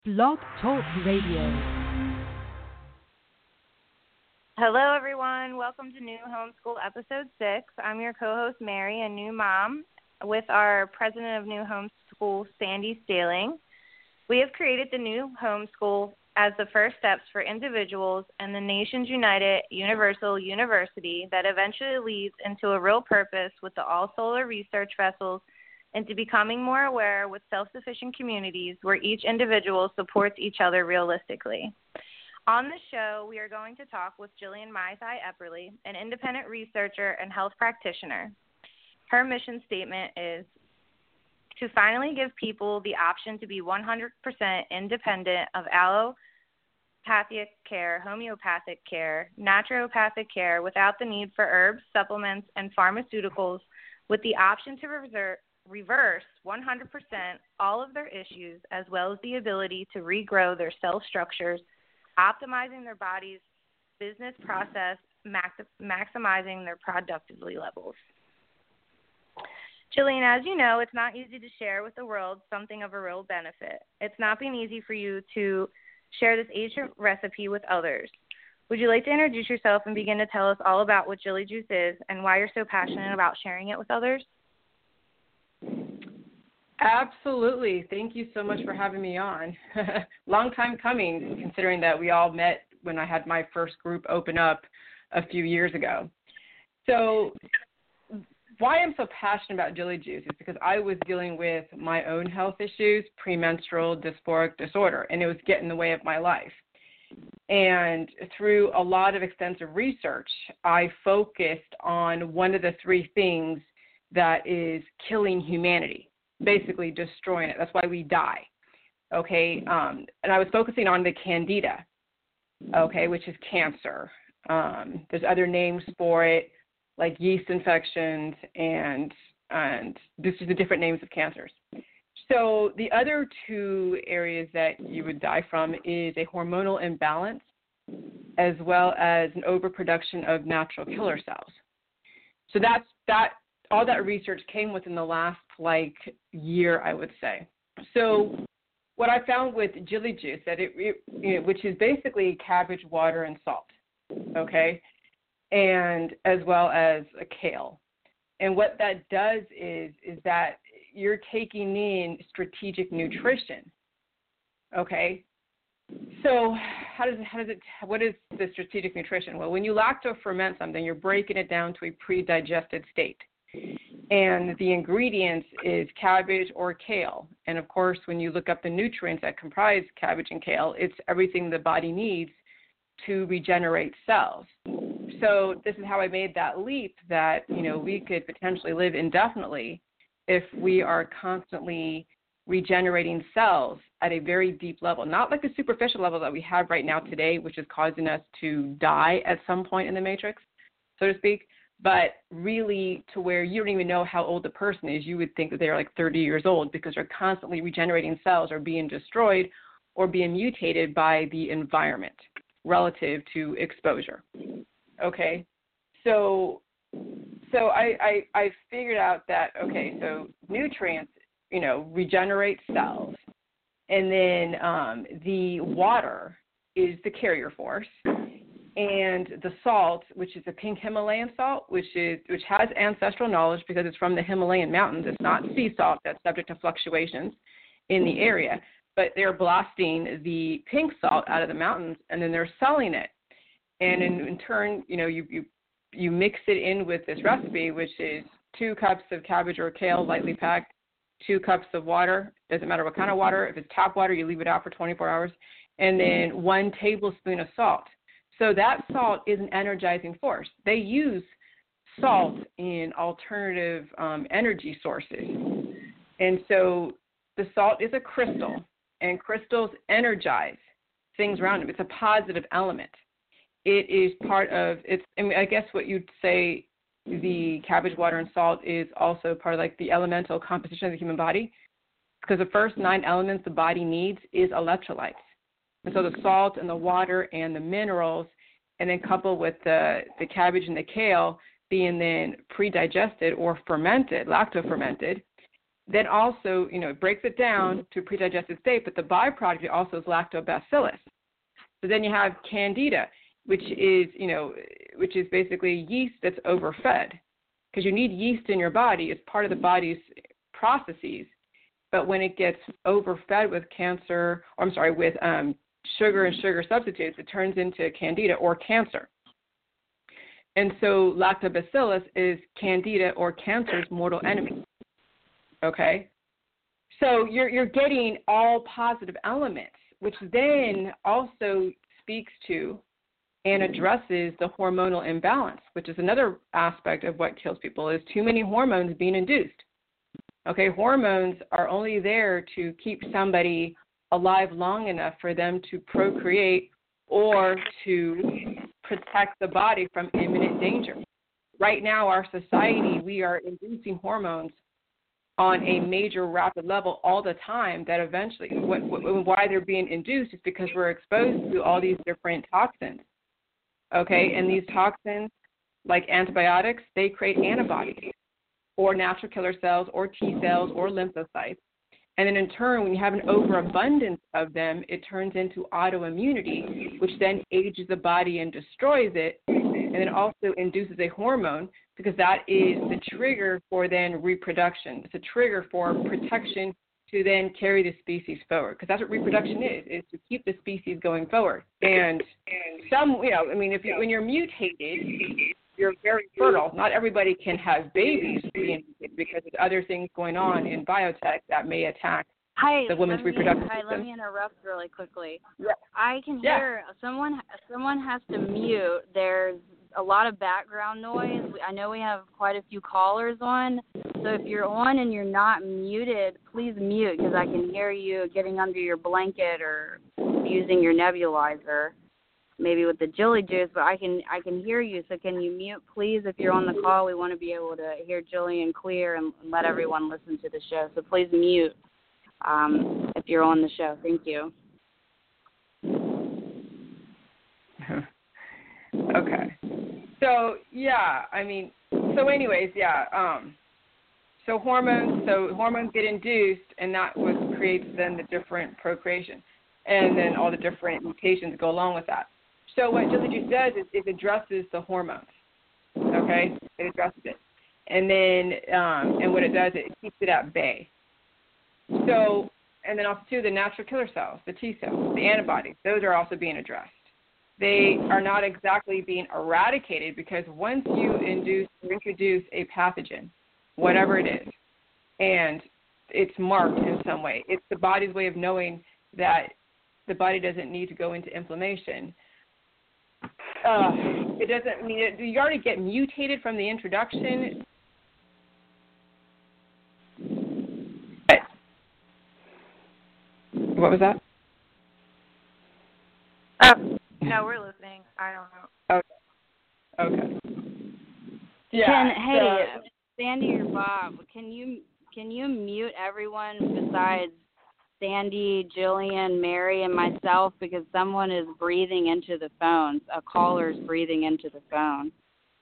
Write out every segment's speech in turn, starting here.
Blog Talk Radio. Hello, everyone. Welcome to New Homeschool Episode 6. I'm your co-host, Mary, a new mom, with our president of New Homeschool, Sandy Staling. We have created the New Homeschool as the first steps for individuals and the nation's united universal university that eventually leads into a real purpose with the all-solar research vessels into becoming more aware with self-sufficient communities where each individual supports each other realistically. On the show, we are going to talk with Jillian Maisai Epperly, an independent researcher and health practitioner. Her mission statement is to finally give people the option to be 100% independent of allopathic care, homeopathic care, naturopathic care without the need for herbs, supplements, and pharmaceuticals, with the option to reverse 100% all of their issues, as well as the ability to regrow their cell structures, optimizing their body's business process, maximizing their productivity levels. Jillian, as you know, it's not easy to share with the world something of a real benefit. It's not been easy for you to share this ancient recipe with others. Would you like to introduce yourself and begin to tell us all about what Jilly Juice is and why you're so passionate about sharing it with others? Absolutely. Thank you so much for having me on. Long time coming, considering that we all met when I had my first group open up a few years ago. So why I'm so passionate about Jilly Juice is because I was dealing with my own health issues, premenstrual dysphoric disorder, and it was getting in the way of my life. And through a lot of extensive research, I focused on one of the three things that is killing humanity, basically destroying it. That's why we die, okay? And I was focusing on the candida, okay, which is cancer. There's other names for it, like yeast infections, and this is the different names of cancers. So the other two areas that you would die from is a hormonal imbalance as well as an overproduction of natural killer cells. So that's all that research came within the last year, I would say. So what I found with Jilly Juice, that which is basically cabbage, water, and salt, okay, and as well as a kale. And what that does is that you're taking in strategic nutrition, okay? So what is the strategic nutrition? Well, when you lacto-ferment something, you're breaking it down to a pre-digested state. And the ingredients is cabbage or kale. And, of course, when you look up the nutrients that comprise cabbage and kale, it's everything the body needs to regenerate cells. So this is how I made that leap that, we could potentially live indefinitely if we are constantly regenerating cells at a very deep level, not like the superficial level that we have right now today, which is causing us to die at some point in the matrix, so to speak, but really to where you don't even know how old the person is. You would think that they're 30 years old because they're constantly regenerating cells or being destroyed or being mutated by the environment relative to exposure. Okay, so I figured out that, okay, so nutrients, regenerate cells, and then the water is the carrier force. And the salt, which is a pink Himalayan salt, which has ancestral knowledge because it's from the Himalayan mountains. It's not sea salt that's subject to fluctuations in the area, but they're blasting the pink salt out of the mountains, and then they're selling it. And in turn, you mix it in with this recipe, which is 2 cups of cabbage or kale lightly packed, 2 cups of water. Doesn't matter what kind of water. If it's tap water, you leave it out for 24 hours, and then 1 tablespoon of salt. So that salt is an energizing force. They use salt in alternative energy sources. And so the salt is a crystal, and crystals energize things around them. It's a positive element. It is part of, I guess what you'd say the cabbage, water, and salt is also part of the elemental composition of the human body, because the first 9 elements the body needs is electrolytes. And so the salt and the water and the minerals, and then coupled with the cabbage and the kale being then pre-digested or fermented, lacto-fermented, then also, it breaks it down to a predigested state, but the byproduct also is lactobacillus. So then you have candida, which is basically yeast that's overfed, because you need yeast in your body. It's part of the body's processes. But when it gets overfed with with sugar and sugar substitutes, it turns into candida or cancer. And so lactobacillus is candida or cancer's mortal enemy. Okay? So you're getting all positive elements, which then also speaks to and addresses the hormonal imbalance, which is another aspect of what kills people, is too many hormones being induced. Okay, hormones are only there to keep somebody alive long enough for them to procreate or to protect the body from imminent danger. Right now, our society, we are inducing hormones on a major rapid level all the time that eventually, why they're being induced is because we're exposed to all these different toxins. Okay, and these toxins, like antibiotics, they create antibodies or natural killer cells or T cells or lymphocytes. And then in turn, when you have an overabundance of them, it turns into autoimmunity, which then ages the body and destroys it, and then also induces a hormone, because that is the trigger for then reproduction. It's a trigger for protection to then carry the species forward, because that's what reproduction is to keep the species going forward. And some, when you're mutated, you're very fertile. Not everybody can have babies because there's other things going on in biotech that may attack the woman's reproductive system. Let me interrupt really quickly. Yeah. I can hear someone has to mute. There's a lot of background noise. I know we have quite a few callers on. So if you're on and you're not muted, please mute, because I can hear you getting under your blanket or using your nebulizer, maybe with the Jilly juice, but I can hear you. So can you mute, please? If you're on the call, we want to be able to hear Jillian clear and let everyone listen to the show. So please mute if you're on the show. Thank you. Okay. So hormones get induced, and that what creates then the different procreation, and then all the different mutations go along with that. So what Jilly Juice does is it addresses the hormones. Okay, it addresses it, and then and what it does, it keeps it at bay. So, and then also too, the natural killer cells, the T cells, the antibodies, those are also being addressed. They are not exactly being eradicated, because once you introduce a pathogen, whatever it is, and it's marked in some way, it's the body's way of knowing that the body doesn't need to go into inflammation. It doesn't mean it. You already get mutated from the introduction. What was that? No, we're listening. I don't know. Okay. Yeah. Sandy or Bob, can you mute everyone besides Sandy, Jillian, Mary, and myself, because someone is breathing into the phone. A caller's breathing into the phone.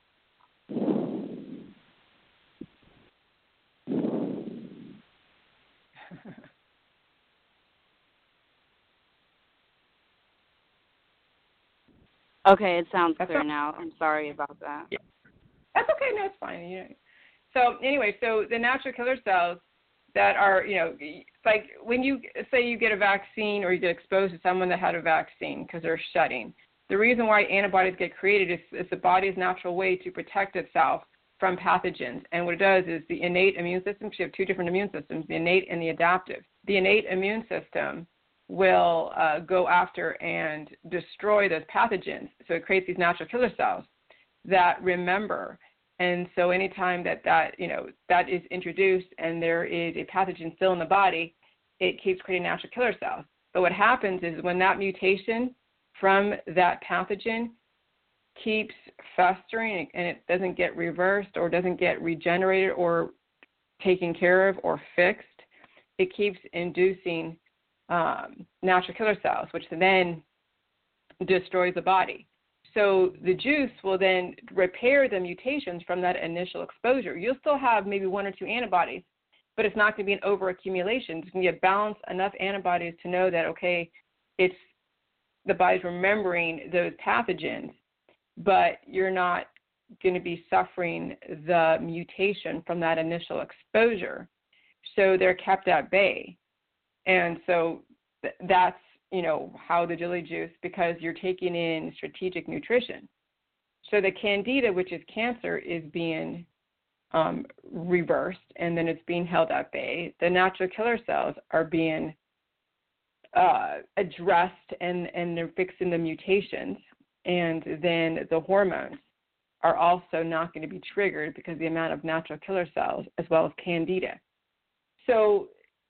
Okay, it sounds clear now. I'm sorry about that. Yeah. That's okay. No, it's fine. So anyway, so the natural killer cells that are, like when you say you get a vaccine or you get exposed to someone that had a vaccine because they're shedding, the reason why antibodies get created is the body's natural way to protect itself from pathogens. And what it does is the innate immune system, you have two different immune systems, the innate and the adaptive. The innate immune system will go after and destroy those pathogens. So it creates these natural killer cells that remember. And so anytime that is introduced and there is a pathogen still in the body, it keeps creating natural killer cells. But what happens is when that mutation from that pathogen keeps festering and it doesn't get reversed or doesn't get regenerated or taken care of or fixed, it keeps inducing natural killer cells, which then destroys the body. So the juice will then repair the mutations from that initial exposure. You'll still have maybe one or two antibodies, but it's not going to be an overaccumulation. There's going to be a balance, enough antibodies to know that, okay, it's the body's remembering those pathogens, but you're not going to be suffering the mutation from that initial exposure. So they're kept at bay. And so that's, how the Agility Juice, because you're taking in strategic nutrition. So the Candida, which is cancer, is being reversed, and then it's being held at bay. The natural killer cells are being addressed, and they're fixing the mutations. And then the hormones are also not going to be triggered because of the amount of natural killer cells as well as Candida. So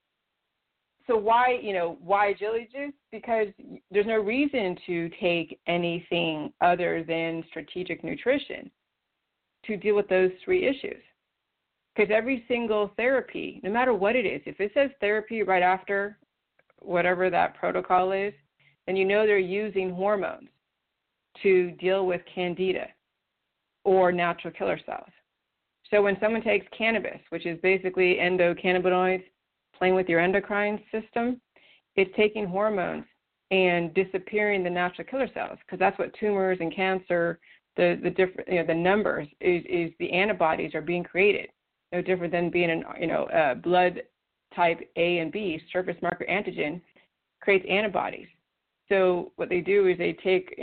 why Agility Juice? Because there's no reason to take anything other than strategic nutrition to deal with those three issues. Because every single therapy, no matter what it is, if it says therapy right after whatever that protocol is, then they're using hormones to deal with Candida or natural killer cells. So when someone takes cannabis, which is basically endocannabinoids, playing with your endocrine system, it's taking hormones and disappearing the natural killer cells, because that's what tumors and cancer, the different, the numbers is the antibodies are being created. No different than being blood type A and B, surface marker antigen creates antibodies. So what they do is they take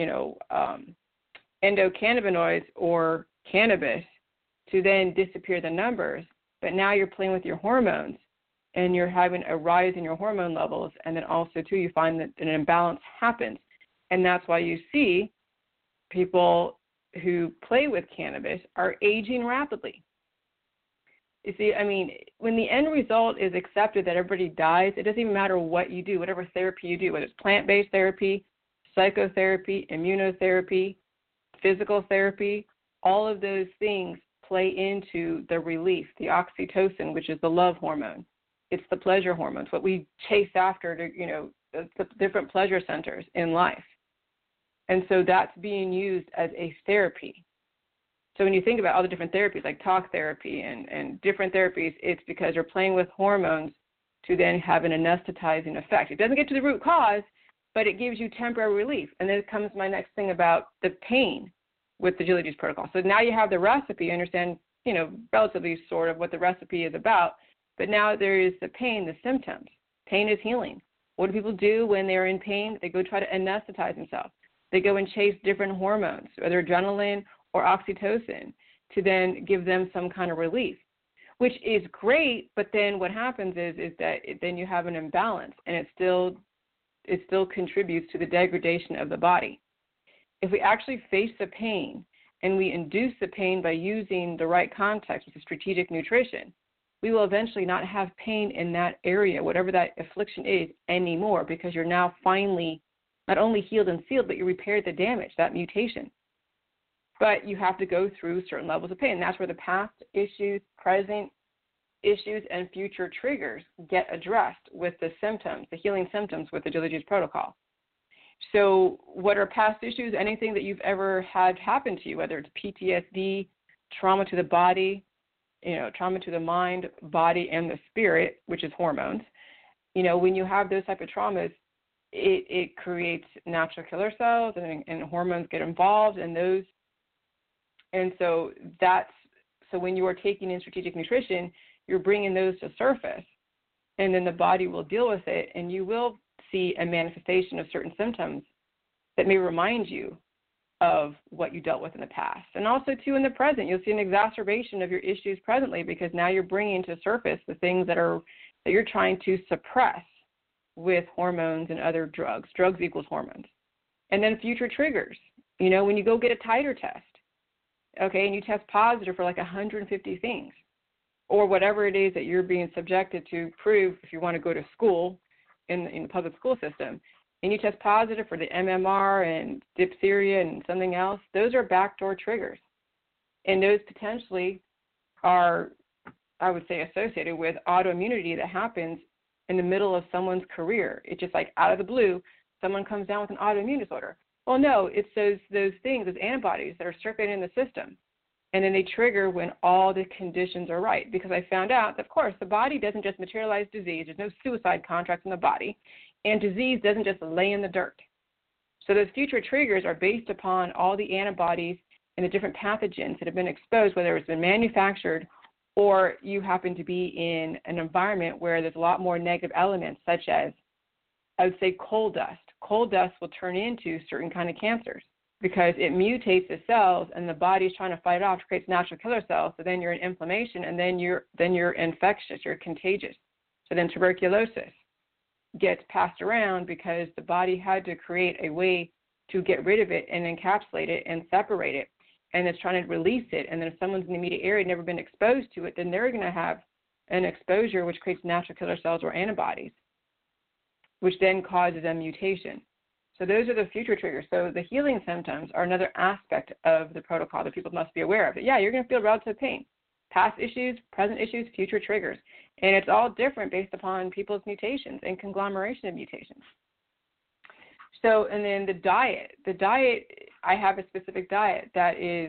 endocannabinoids or cannabis to then disappear the numbers, but now you're playing with your hormones and you're having a rise in your hormone levels, and then also too you find that an imbalance happens. And that's why you see people who play with cannabis are aging rapidly. You see, when the end result is accepted that everybody dies, it doesn't even matter what you do, whatever therapy you do, whether it's plant-based therapy, psychotherapy, immunotherapy, physical therapy, all of those things play into the relief, the oxytocin, which is the love hormone. It's the pleasure hormones, what we chase after to, the different pleasure centers in life. And so that's being used as a therapy. So when you think about all the different therapies, like talk therapy and different therapies, it's because you're playing with hormones to then have an anesthetizing effect. It doesn't get to the root cause, but it gives you temporary relief. And then comes my next thing about the pain with the Agility Juice protocol. So now you have the recipe, you understand, relatively sort of what the recipe is about, but now there is the pain, the symptoms. Pain is healing. What do people do when they're in pain? They go try to anesthetize themselves. They go and chase different hormones, whether adrenaline or oxytocin, to then give them some kind of relief, which is great. But then what happens is that then you have an imbalance, and it still contributes to the degradation of the body. If we actually face the pain and we induce the pain by using the right context with the strategic nutrition, we will eventually not have pain in that area, whatever that affliction is, anymore, because you're now finally not only healed and sealed, but you repaired the damage, that mutation. But you have to go through certain levels of pain. And that's where the past issues, present issues, and future triggers get addressed with the symptoms, the healing symptoms with the Agility Juice protocol. So what are past issues? Anything that you've ever had happen to you, whether it's PTSD, trauma to the body, trauma to the mind, body, and the spirit, which is hormones. When you have those type of traumas, it creates natural killer cells, and hormones get involved in those. And so when you are taking in strategic nutrition, you're bringing those to surface, and then the body will deal with it, and you will see a manifestation of certain symptoms that may remind you of what you dealt with in the past. And also, too, in the present, you'll see an exacerbation of your issues presently, because now you're bringing to surface the things that you're trying to suppress with hormones and other drugs. Drugs equals hormones. And then future triggers. When you go get a titer test, okay, and you test positive for like 150 things, or whatever it is that you're being subjected to prove if you want to go to school in the public school system, and you test positive for the MMR and diphtheria and something else, those are backdoor triggers. And those potentially are, I would say, associated with autoimmunity that happens in the middle of someone's career. It's just like out of the blue, someone comes down with an autoimmune disorder. Well, no, it's those things, those antibodies that are circulating in the system. and then they trigger when all the conditions are right. Because I found out, of course, the body doesn't just materialize disease. There's no suicide contracts in the body, and disease doesn't just lay in the dirt. So those future triggers are based upon all the antibodies and the different pathogens that have been exposed, whether it's been manufactured or you happen to be in an environment where there's a lot more negative elements, such as, I would say, coal dust. Coal dust will turn into certain kind of cancers because it mutates the cells, and the body's trying to fight it off to create natural killer cells. So then you're in inflammation, and then you're infectious, you're contagious. So then tuberculosis gets passed around because the body had to create a way to get rid of it and encapsulate it and separate it, and it's trying to release it. And then if someone's in the immediate area never been exposed to it, then they're going to have an exposure which creates natural killer cells or antibodies, which then causes a mutation. So those are the future triggers. So the healing symptoms are another aspect of the protocol that people must be aware of. Yeah, you're going to feel relative pain. Past issues, present issues, future triggers. And it's all different based upon people's mutations and conglomeration of mutations. So, and then the diet. The diet, I have a specific diet that is,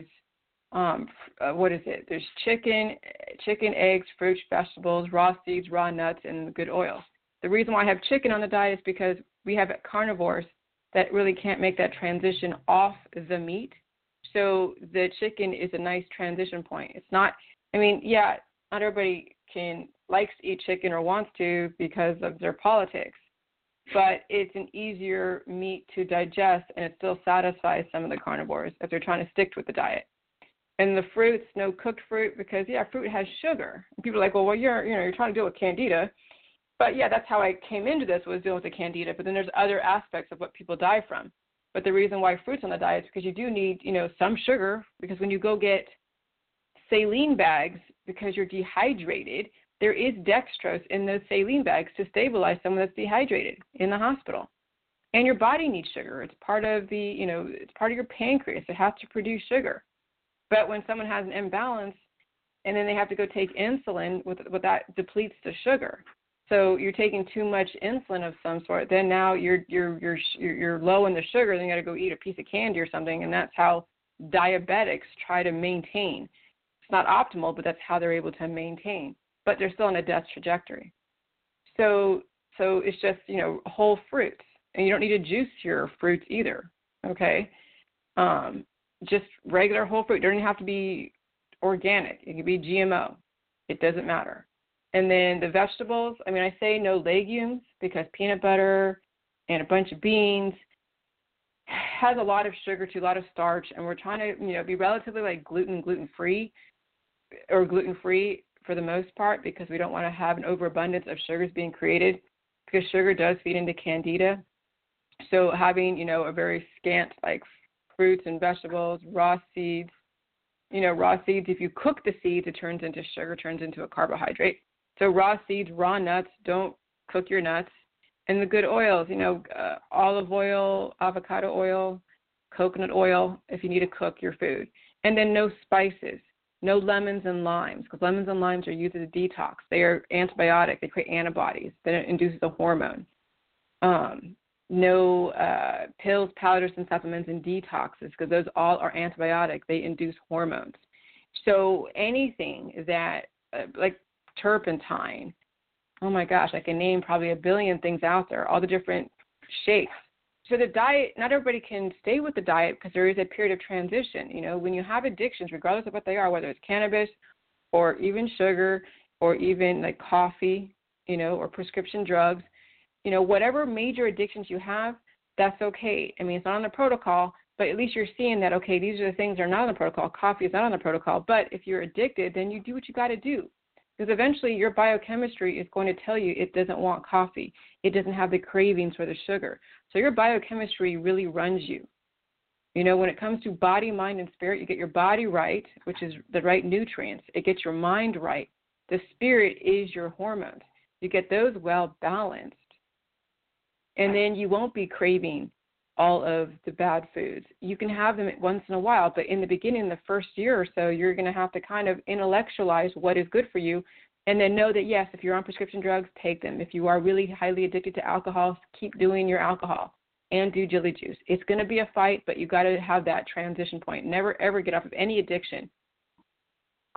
what is it? There's chicken, eggs, fruits, vegetables, raw seeds, raw nuts, and good oils. The reason why I have chicken on the diet is because we have carnivores that really can't make that transition off the meat. So the chicken is a nice transition point. It's not, not everybody likes to eat chicken or wants to because of their politics, but it's an easier meat to digest, and it still satisfies some of the carnivores if they're trying to stick with the diet. And the fruits, no cooked fruit, because fruit has sugar. And people are like, well, you're trying to deal with candida. But that's how I came into this, was dealing with the candida. But then there's other aspects of what people die from. But the reason why fruit's on the diet is because you do need, some sugar, because when you go get saline bags because you're dehydrated, there is dextrose in those saline bags to stabilize someone that's dehydrated in the hospital. And your body needs sugar. It's part of it's part of your pancreas. It has to produce sugar. But when someone has an imbalance and then they have to go take insulin, what that depletes the sugar. So you're taking too much insulin of some sort. Then now you're low in the sugar. Then you got to go eat a piece of candy or something, and that's how diabetics try to maintain. It's not optimal, but that's how they're able to maintain. But they're still on a death trajectory. So it's just whole fruits, and you don't need to juice your fruits either. Okay, just regular whole fruit. It doesn't have to be organic. It can be GMO. It doesn't matter. And then the vegetables, I say no legumes because peanut butter and a bunch of beans has a lot of sugar to a lot of starch, and we're trying to, be relatively like gluten-free or gluten-free for the most part, because we don't want to have an overabundance of sugars being created, because sugar does feed into candida. So having, a very scant like fruits and vegetables, raw seeds, if you cook the seeds, it turns into sugar, turns into a carbohydrate. So raw seeds, raw nuts, don't cook your nuts. And the good oils, olive oil, avocado oil, coconut oil, if you need to cook your food. And then no spices, no lemons and limes, because lemons and limes are used as a detox. They are antibiotic. They create antibodies. Then it induces a hormone. No pills, powders, and supplements and detoxes, because those all are antibiotic. They induce hormones. So anything that, like turpentine, oh my gosh, I can name probably a billion things out there, all the different shakes. So the diet, not everybody can stay with the diet because there is a period of transition. When you have addictions, regardless of what they are, whether it's cannabis or even sugar or even like coffee, or prescription drugs, whatever major addictions you have, that's okay. It's not on the protocol, but at least you're seeing that, okay, these are the things that are not on the protocol. Coffee is not on the protocol. But if you're addicted, then you do what you got to do. Because eventually your biochemistry is going to tell you it doesn't want coffee. It doesn't have the cravings for the sugar. So your biochemistry really runs you. When it comes to body, mind, and spirit, you get your body right, which is the right nutrients. It gets your mind right. The spirit is your hormones. You get those well balanced. And then you won't be craving all of the bad foods. You can have them once in a while, but in the beginning, the first year or so, you're going to have to kind of intellectualize what is good for you, and then know that, yes, if you're on prescription drugs, take them. If you are really highly addicted to alcohol, keep doing your alcohol and do jelly juice. It's going to be a fight, but you got to have that transition point. Never, ever get off of any addiction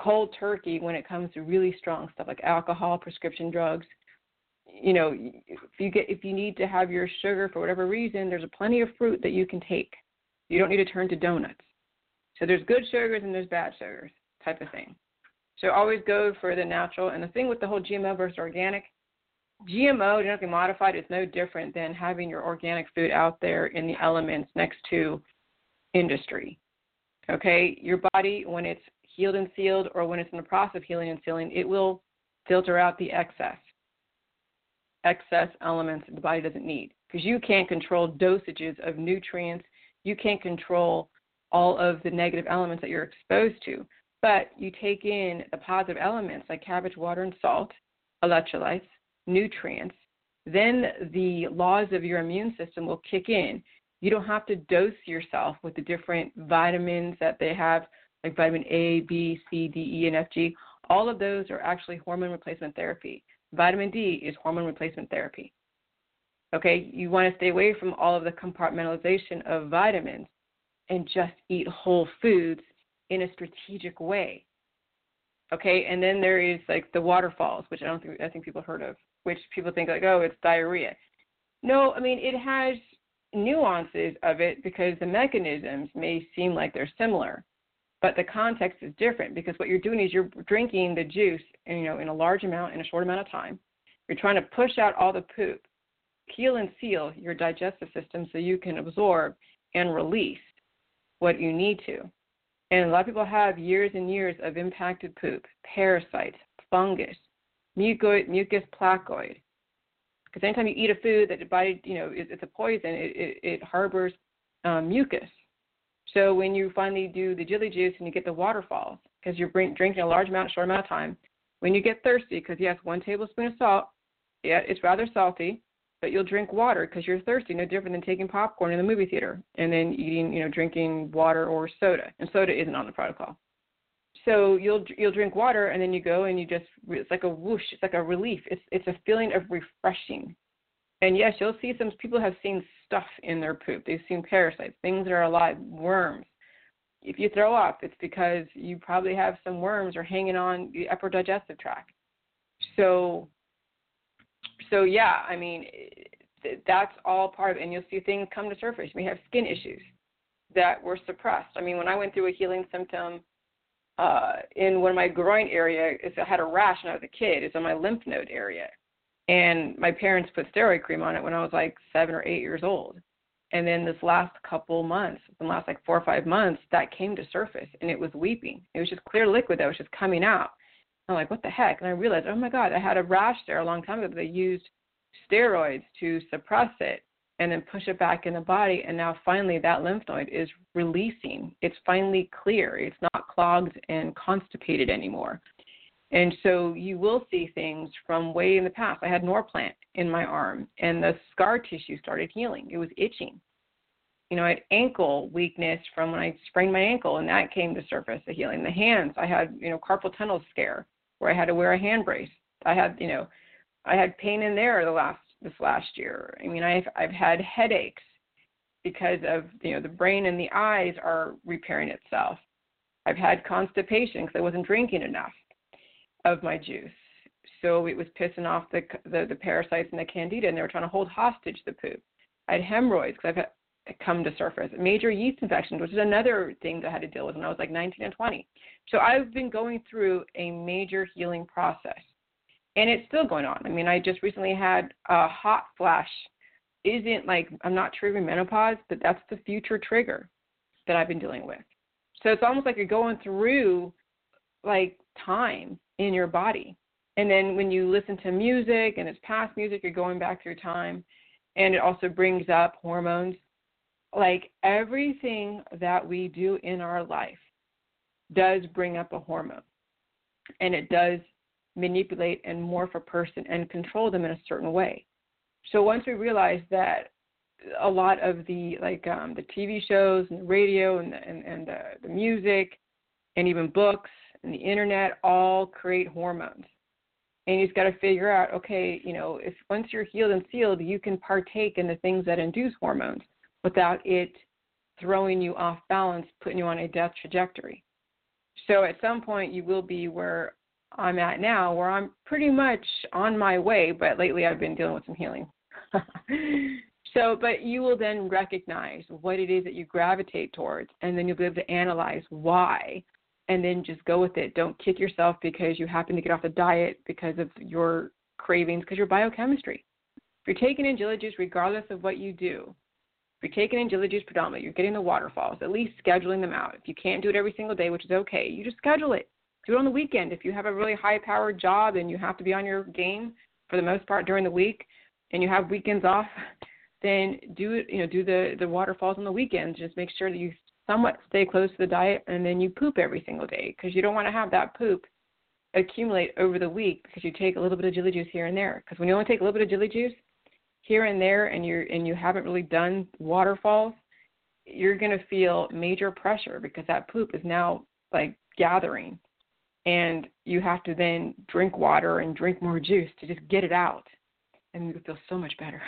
cold turkey when it comes to really strong stuff like alcohol, prescription drugs. You know, if you need to have your sugar for whatever reason, there's plenty of fruit that you can take. You don't need to turn to donuts. So there's good sugars and there's bad sugars type of thing. So always go for the natural. And the thing with the whole GMO versus organic, GMO, genetically modified, is no different than having your organic food out there in the elements next to industry. Okay? Your body, when it's healed and sealed, or when it's in the process of healing and sealing, it will filter out the excess elements that the body doesn't need. Because you can't control dosages of nutrients. You can't control all of the negative elements that you're exposed to. But you take in the positive elements like cabbage, water, and salt, electrolytes, nutrients, then the laws of your immune system will kick in. You don't have to dose yourself with the different vitamins that they have, like vitamin A, B, C, D, E, and F, G. All of those are actually hormone replacement therapy. Vitamin D is hormone replacement therapy. Okay, you want to stay away from all of the compartmentalization of vitamins and just eat whole foods in a strategic way. Okay, and then there is like the waterfalls, which I think people heard of, which people think like, oh, it's diarrhea. No, I mean, it has nuances of it because the mechanisms may seem like they're similar, but the context is different because what you're doing is you're drinking the juice, in a large amount in a short amount of time. You're trying to push out all the poop, heal and seal your digestive system so you can absorb and release what you need to. And a lot of people have years and years of impacted poop, parasites, fungus, mucus placoid. Because anytime you eat a food that the body, it's a poison, it harbors mucus. So when you finally do the Jilly Juice and you get the waterfalls, because you're drinking a large amount, short amount of time, when you get thirsty, because yes, 1 tablespoon of salt, yeah, it's rather salty, but you'll drink water because you're thirsty, no different than taking popcorn in the movie theater and then eating, drinking water or soda. And soda isn't on the protocol. So you'll drink water and then you go and it's like a whoosh, it's like a relief. It's a feeling of refreshing. And yes, you'll see some people have seen stuff in their poop. They've seen parasites, things that are alive, worms. If you throw up, it's because you probably have some worms or hanging on the upper digestive tract. So yeah, I mean, that's all part of it. And you'll see things come to surface. You may have skin issues that were suppressed. I mean, when I went through a healing symptom in one of my groin area, I had a rash when I was a kid. It's on my lymph node area. And my parents put steroid cream on it when I was like 7 or 8 years old. And then this last couple months, the last like 4 or 5 months, that came to surface, and it was weeping. It was just clear liquid that was just coming out. I'm like, what the heck? And I realized, oh, my God, I had a rash there a long time ago. They used steroids to suppress it and then push it back in the body. And now finally that lymph node is releasing. It's finally clear. It's not clogged and constipated anymore. And so you will see things from way in the past. I had Norplant in my arm, and the scar tissue started healing. It was itching. I had ankle weakness from when I sprained my ankle, and that came to surface, the healing. The hands, I had, carpal tunnel scare where I had to wear a hand brace. I had pain in there this last year. I mean, I've had headaches because of, the brain and the eyes are repairing itself. I've had constipation because I wasn't drinking enough of my juice. So it was pissing off the parasites and the candida, and they were trying to hold hostage the poop. I had hemorrhoids because I've had come to surface. Major yeast infections, which is another thing that I had to deal with when I was like 19 and 20. So I've been going through a major healing process, and it's still going on. I mean, I just recently had a hot flash. I'm not triggering menopause, but that's the future trigger that I've been dealing with. So it's almost like you're going through like time in your body. And then when you listen to music and it's past music, you're going back through time. And it also brings up hormones. Like everything that we do in our life does bring up a hormone. And it does manipulate and morph a person and control them in a certain way. So once we realize that a lot of the the TV shows and the radio and the music and even books and the internet all create hormones. And you just got to figure out, okay, if once you're healed and sealed, you can partake in the things that induce hormones without it throwing you off balance, putting you on a death trajectory. So at some point you will be where I'm at now, where I'm pretty much on my way, but lately I've been dealing with some healing. But you will then recognize what it is that you gravitate towards, and then you'll be able to analyze why, and then just go with it. Don't kick yourself because you happen to get off the diet because of your cravings, because your biochemistry. If you're taking Angello juice, regardless of what you do, if you're taking Angello juice predominantly, you're getting the waterfalls, at least scheduling them out. If you can't do it every single day, which is okay, you just schedule it. Do it on the weekend. If you have a really high-powered job and you have to be on your game for the most part during the week, and you have weekends off, then do it. Do the waterfalls on the weekends. Just make sure that you somewhat stay close to the diet, and then you poop every single day, because you don't want to have that poop accumulate over the week because you take a little bit of Jilly juice here and there. Because when you only take a little bit of Jilly juice here and there, and you haven't really done waterfalls, you're going to feel major pressure because that poop is now like gathering, and you have to then drink water and drink more juice to just get it out, and you feel so much better.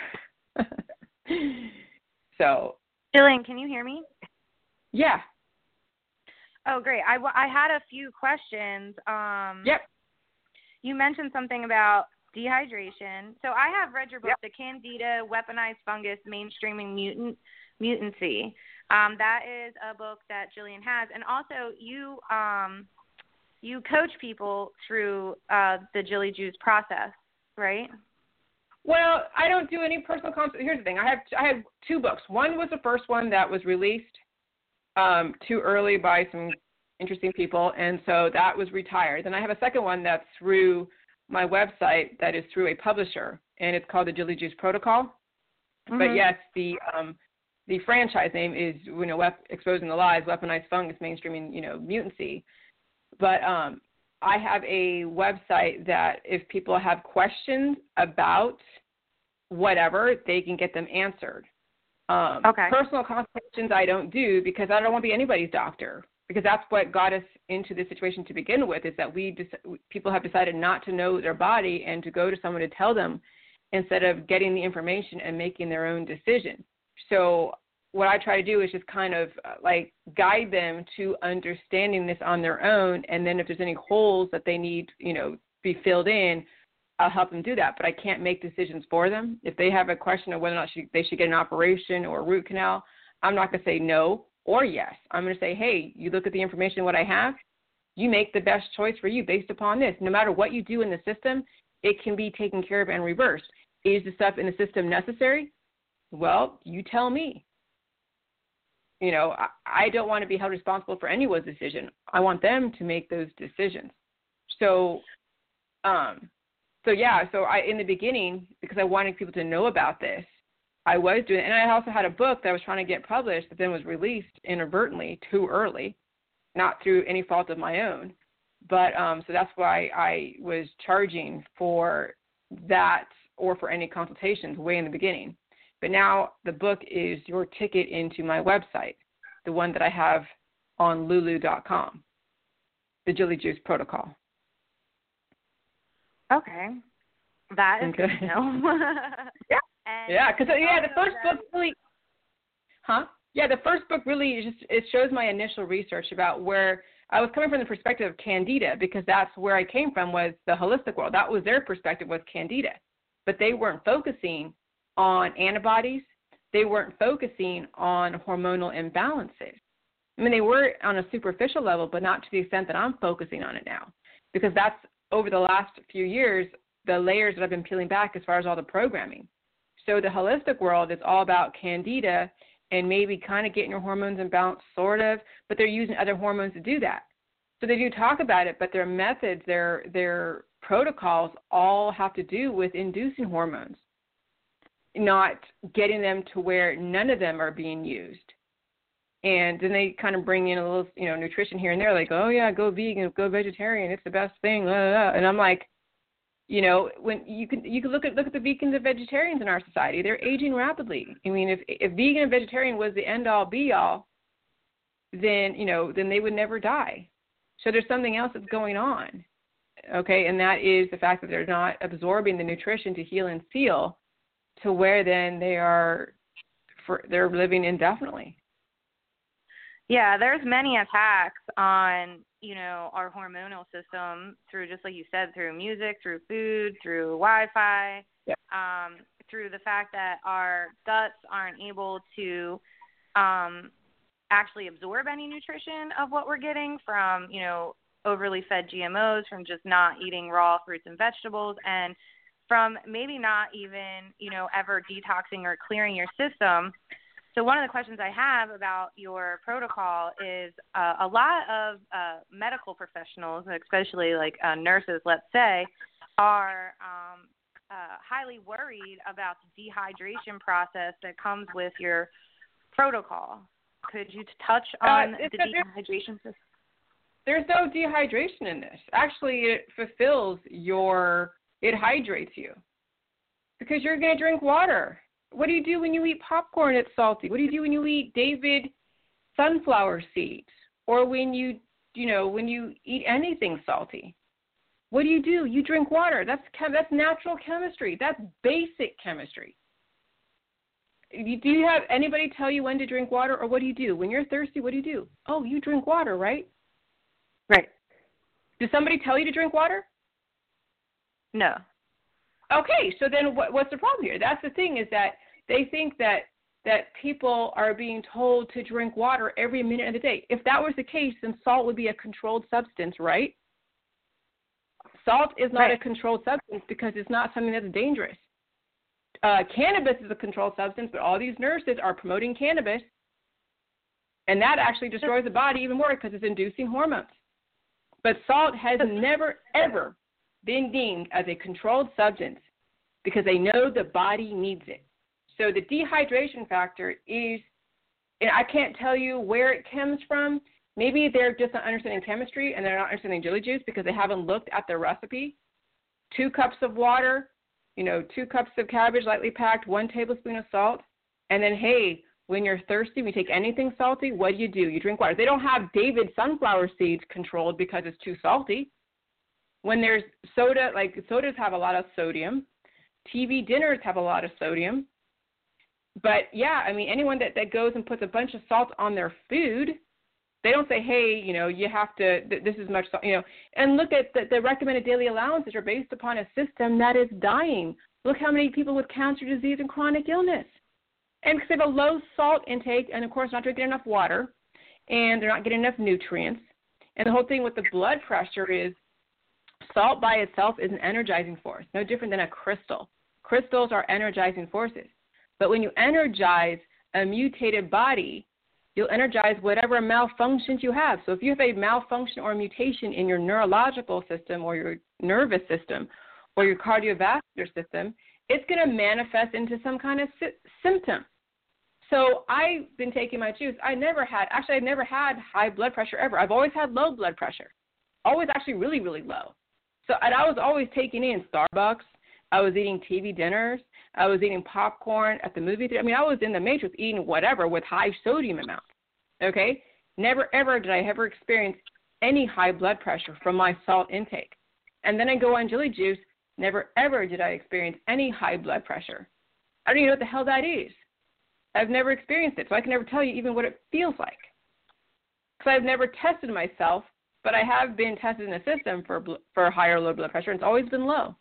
So, Jillian, can you hear me? Yeah. Oh, great. I had a few questions. Yep. You mentioned something about dehydration. So I have read your book, Yep. The Candida Weaponized Fungus Mainstreaming Mutancy. That is a book that Jillian has. And also you coach people through the Jilly Juice process, right? Well, I don't do any personal consult. Here's the thing. I have two books. One was the first one that was released too early by some interesting people, and so that was retired. Then I have a second one that's through my website that is through a publisher, and it's called the Jilly Juice Protocol. Mm-hmm. But yes, the franchise name is Exposing the Lies, Weaponized Fungus Mainstreaming Mutancy. But I have a website that if people have questions about whatever, they can get them answered. Okay. Personal consultations I don't do because I don't want to be anybody's doctor, because that's what got us into this situation to begin with, is that people have decided not to know their body and to go to someone to tell them instead of getting the information and making their own decision. So what I try to do is just kind of guide them to understanding this on their own, and then if there's any holes that they need, be filled in, I'll help them do that. But I can't make decisions for them. If they have a question of whether or not they should get an operation or a root canal, I'm not going to say no or yes. I'm going to say, hey, you look at the information, what I have, you make the best choice for you based upon this. No matter what you do in the system, it can be taken care of and reversed. Is the stuff in the system necessary? Well, you tell me. I don't want to be held responsible for anyone's decision. I want them to make those decisions. So I, in the beginning, because I wanted people to know about this, I was doing it. And I also had a book that I was trying to get published that then was released inadvertently too early, not through any fault of my own. But so that's why I was charging for that or for any consultations way in the beginning. But now the book is your ticket into my website, the one that I have on lulu.com, the Jilly Juice Protocol. Okay. That is good to know. Yeah, because the first book really, the first book really it shows my initial research about where I was coming from, the perspective of Candida, because that's where I came from, was the holistic world. That was their perspective, was Candida. But they weren't focusing on antibodies. They weren't focusing on hormonal imbalances. I mean, they were on a superficial level, but not to the extent that I'm focusing on it now, because that's over the last few years, the layers that I've been peeling back as far as all the programming. So the holistic world is all about Candida and maybe kind of getting your hormones in balance, sort of, but they're using other hormones to do that. So they do talk about it, but their methods, their protocols all have to do with inducing hormones, not getting them to where none of them are being used. And then they kind of bring in a little, nutrition here and there, like, oh yeah, go vegan, go vegetarian, it's the best thing. Blah, blah, blah. And I'm like, when you can look at the vegans and vegetarians in our society, they're aging rapidly. I mean, if vegan and vegetarian was the end all be all, then they would never die. So there's something else that's going on. Okay, and that is the fact that they're not absorbing the nutrition to heal and seal, to where then they're living indefinitely. Yeah, there's many attacks on, our hormonal system through, just like you said, through music, through food, through Wi-Fi, Yeah. through the fact that our guts aren't able to actually absorb any nutrition of what we're getting from, overly fed GMOs, from just not eating raw fruits and vegetables, and from maybe not even, ever detoxing or clearing your system. So one of the questions I have about your protocol is a lot of medical professionals, especially like nurses, let's say, are highly worried about the dehydration process that comes with your protocol. Could you touch on the dehydration system? There's no dehydration in this. Actually, it it hydrates you because you're going to drink water. What do you do when you eat popcorn that's salty? What do you do when you eat David sunflower seeds, or when you eat anything salty? What do? You drink water. That's natural chemistry. That's basic chemistry. Do you have anybody tell you when to drink water, or what do you do? When you're thirsty, what do you do? Oh, you drink water, right? Right. Does somebody tell you to drink water? No. Okay, so then what's the problem here? That's the thing, is that they think that people are being told to drink water every minute of the day. If that was the case, then salt would be a controlled substance, right? Salt is not a controlled substance because it's not something that's dangerous. Cannabis is a controlled substance, but all these nurses are promoting cannabis, and that actually destroys the body even more because it's inducing hormones. But salt has never, ever been deemed as a controlled substance because they know the body needs it. So the dehydration factor is, and I can't tell you where it comes from. Maybe they're just not understanding chemistry and they're not understanding Jilly Juice because they haven't looked at the recipe. 2 cups of water, 2 cups of cabbage lightly packed, 1 tablespoon of salt. And then, hey, when you're thirsty, when you take anything salty, what do? You drink water. They don't have David sunflower seeds controlled because it's too salty. When there's soda, like sodas have a lot of sodium. TV dinners have a lot of sodium. But, yeah, I mean, anyone that goes and puts a bunch of salt on their food, they don't say, hey, you have to, this is much salt, And look at the recommended daily allowances are based upon a system that is dying. Look how many people with cancer disease and chronic illness. And because they have a low salt intake and, of course, not drinking enough water, and they're not getting enough nutrients. And the whole thing with the blood pressure is salt by itself is an energizing force, no different than a crystal. Crystals are energizing forces. But when you energize a mutated body, you'll energize whatever malfunctions you have. So if you have a malfunction or a mutation in your neurological system or your nervous system or your cardiovascular system, it's going to manifest into some kind of symptom. So I've been taking my juice. I've never had high blood pressure ever. I've always had low blood pressure, always actually really, really low. So and I was always taking in Starbucks. I was eating TV dinners. I was eating popcorn at the movie theater. I mean, I was in the matrix eating whatever with high sodium amounts, okay? Never, ever did I ever experience any high blood pressure from my salt intake. And then I go on Jilly Juice. Never, ever did I experience any high blood pressure. I don't even know what the hell that is. I've never experienced it, so I can never tell you even what it feels like. Because I've never tested myself, but I have been tested in the system for high or low blood pressure, and it's always been low.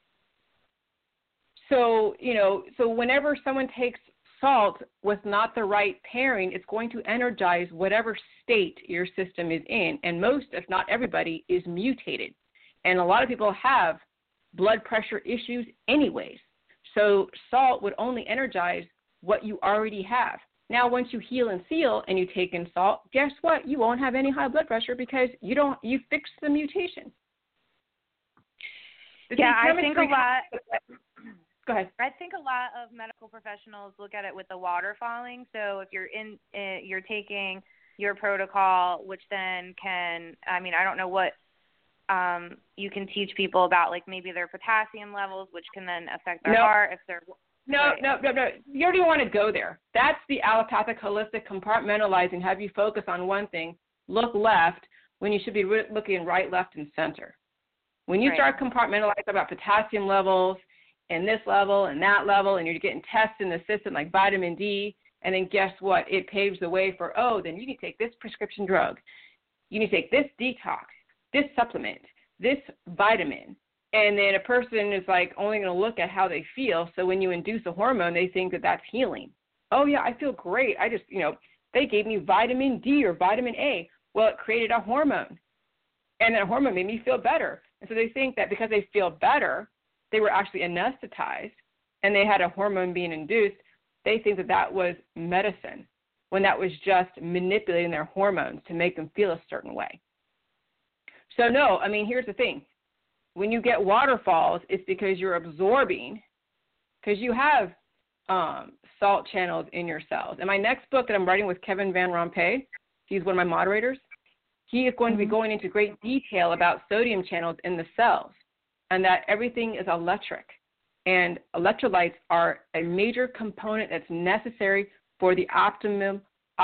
So, so whenever someone takes salt with not the right pairing, it's going to energize whatever state your system is in. And most, if not everybody, is mutated. And a lot of people have blood pressure issues anyways. So salt would only energize what you already have. Now, once you heal and seal and you take in salt, guess what? You won't have any high blood pressure because you fixed the mutation. Yeah, I think a lot. Go ahead. I think a lot of medical professionals look at it with the water falling. So if you're taking your protocol, which then can, I mean, I don't know what you can teach people about, like maybe their potassium levels, which can then affect their heart if they're. No. You already want to go there. That's the allopathic, holistic, compartmentalizing. Have you focus on one thing, look left, when you should be looking right, left, and center. When you start compartmentalizing about potassium levels and this level and that level, and you're getting tests in the system like vitamin D, And then guess what? It paves the way for, then you need to take this prescription drug. You need to take this detox, this supplement, this vitamin. And then a person is like only going to look at how they feel. So when you induce a hormone, they think that that's healing. Oh, yeah, I feel great. I just, they gave me vitamin D or vitamin A. Well, it created a hormone. And that hormone made me feel better. And so they think that because they feel better, they were actually anesthetized and they had a hormone being induced. They think that that was medicine when that was just manipulating their hormones to make them feel a certain way. So, no, here's the thing. When you get waterfalls, it's because you're absorbing, because you have salt channels in your cells. In my next book that I'm writing with Kevin Van Rompuy, he's one of my moderators, he is going to be going into great detail about sodium channels in the cells and that everything is electric. And electrolytes are a major component that's necessary for the optimal,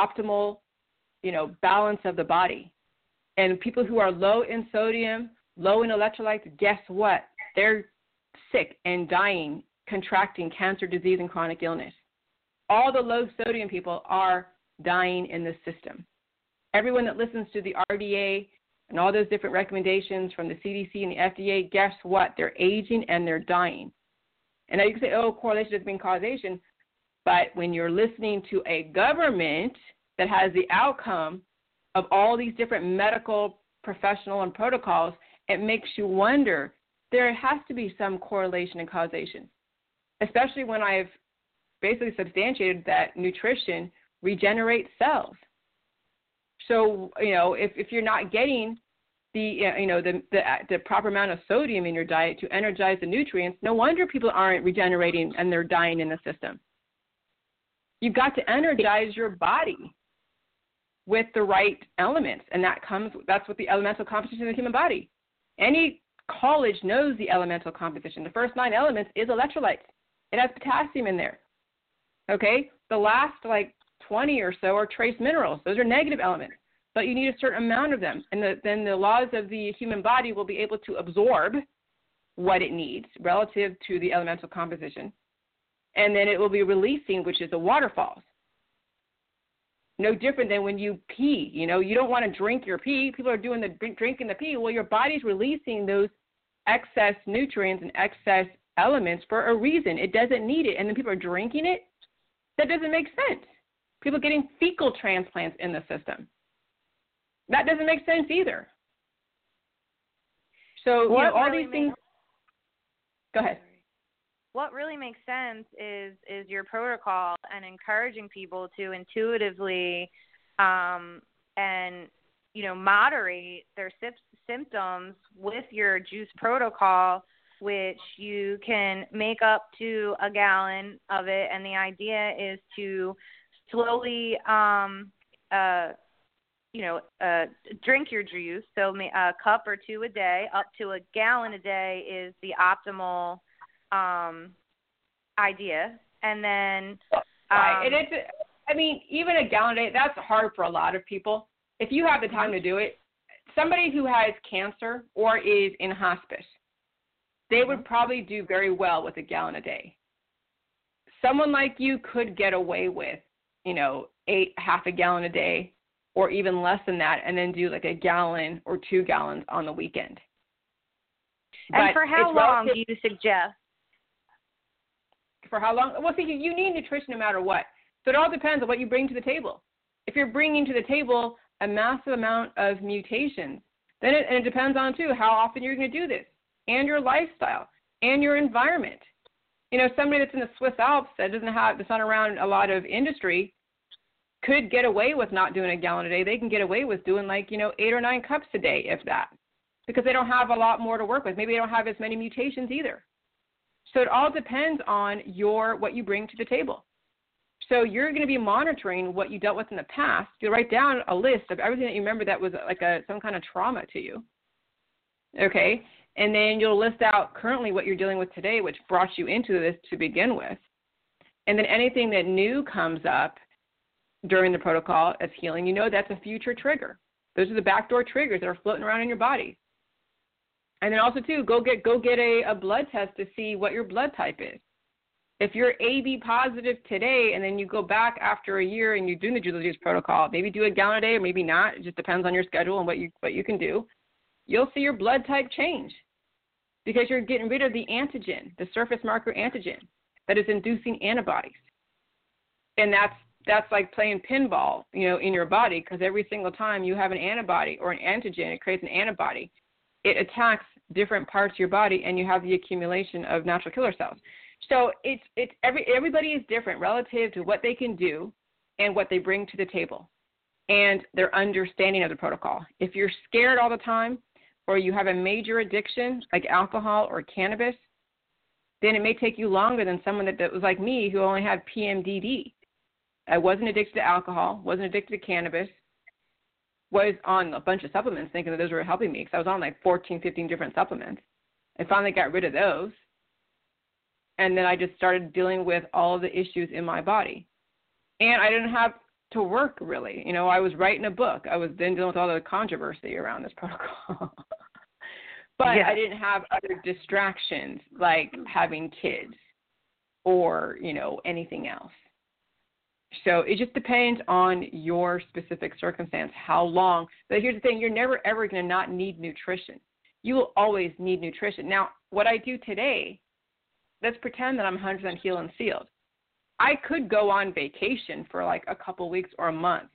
balance of the body. And people who are low in sodium, low in electrolytes, guess what? They're sick and dying, contracting cancer, disease, and chronic illness. All the low sodium people are dying in this system. Everyone that listens to the RDA and all those different recommendations from the CDC and the FDA, guess what? They're aging and they're dying. And now you can say, correlation doesn't mean causation. But when you're listening to a government that has the outcome of all these different medical, professional, and protocols, it makes you wonder, there has to be some correlation and causation, especially when I've basically substantiated that nutrition regenerates cells. So, if you're not getting the proper amount of sodium in your diet to energize the nutrients, no wonder people aren't regenerating and they're dying in the system. You've got to energize your body with the right elements, and that's what the elemental composition of the human body. Any college knows the elemental composition. The first 9 elements is electrolytes. It has potassium in there. Okay? The last 20 or so are trace minerals. Those are negative elements. But you need a certain amount of them. And then the laws of the human body will be able to absorb what it needs relative to the elemental composition. And then it will be releasing, which is the waterfalls. No different than when you pee. You don't want to drink your pee. People are doing drinking the pee. Well, your body's releasing those excess nutrients and excess elements for a reason. It doesn't need it. And then people are drinking it. That doesn't make sense. People are getting fecal transplants in the system. That doesn't make sense either. So, all these things. Go ahead. What really makes sense is your protocol and encouraging people to intuitively moderate their symptoms with your juice protocol, which you can make up to a gallon of it. And the idea is to slowly drink your juice. So a cup or 2 a day, up to a gallon a day is the optimal idea. And then, and even a gallon a day, that's hard for a lot of people. If you have the time to do it, somebody who has cancer or is in hospice, they would probably do very well with a gallon a day. Someone like you could get away with, half a gallon a day, or even less than that, and then do a gallon or 2 gallons on the weekend. And for how long do you suggest? For how long? Well, see, you need nutrition no matter what. So it all depends on what you bring to the table. If you're bringing to the table a massive amount of mutations, then it depends on, too, how often you're going to do this, and your lifestyle, and your environment. Somebody that's in the Swiss Alps that's not around a lot of industry could get away with not doing a gallon a day. They can get away with doing 8 or 9 cups a day, if that, because they don't have a lot more to work with. Maybe they don't have as many mutations either. So it all depends on what you bring to the table. So you're going to be monitoring what you dealt with in the past. You'll write down a list of everything that you remember that was some kind of trauma to you. Okay? And then you'll list out currently what you're dealing with today, which brought you into this to begin with. And then anything that new comes up during the protocol as healing, that's a future trigger. Those are the backdoor triggers that are floating around in your body. And then also, too, go get a blood test to see what your blood type is. If you're AB positive today and then you go back after a year and you're doing the Julie Juice protocol, maybe do a gallon a day or maybe not. It just depends on your schedule and what you can do. You'll see your blood type change because you're getting rid of the antigen, the surface marker antigen that is inducing antibodies. And that's like playing pinball, in your body, because every single time you have an antibody or an antigen, it creates an antibody. It attacks different parts of your body, and you have the accumulation of natural killer cells. So everybody is different relative to what they can do and what they bring to the table and their understanding of the protocol. If you're scared all the time or you have a major addiction like alcohol or cannabis, then it may take you longer than someone that was like me who only had PMDD. I wasn't addicted to alcohol, wasn't addicted to cannabis, was on a bunch of supplements thinking that those were helping me because I was on like 14, 15 different supplements. I finally got rid of those. And then I just started dealing with all of the issues in my body. And I didn't have to work, really. I was writing a book. I was then dealing with all the controversy around this protocol. But yeah. I didn't have other distractions like having kids or, anything else. So it just depends on your specific circumstance, how long. But here's the thing, you're never, ever going to not need nutrition. You will always need nutrition. Now, what I do today, let's pretend that I'm 100% healed and sealed. I could go on vacation for like a couple weeks or a month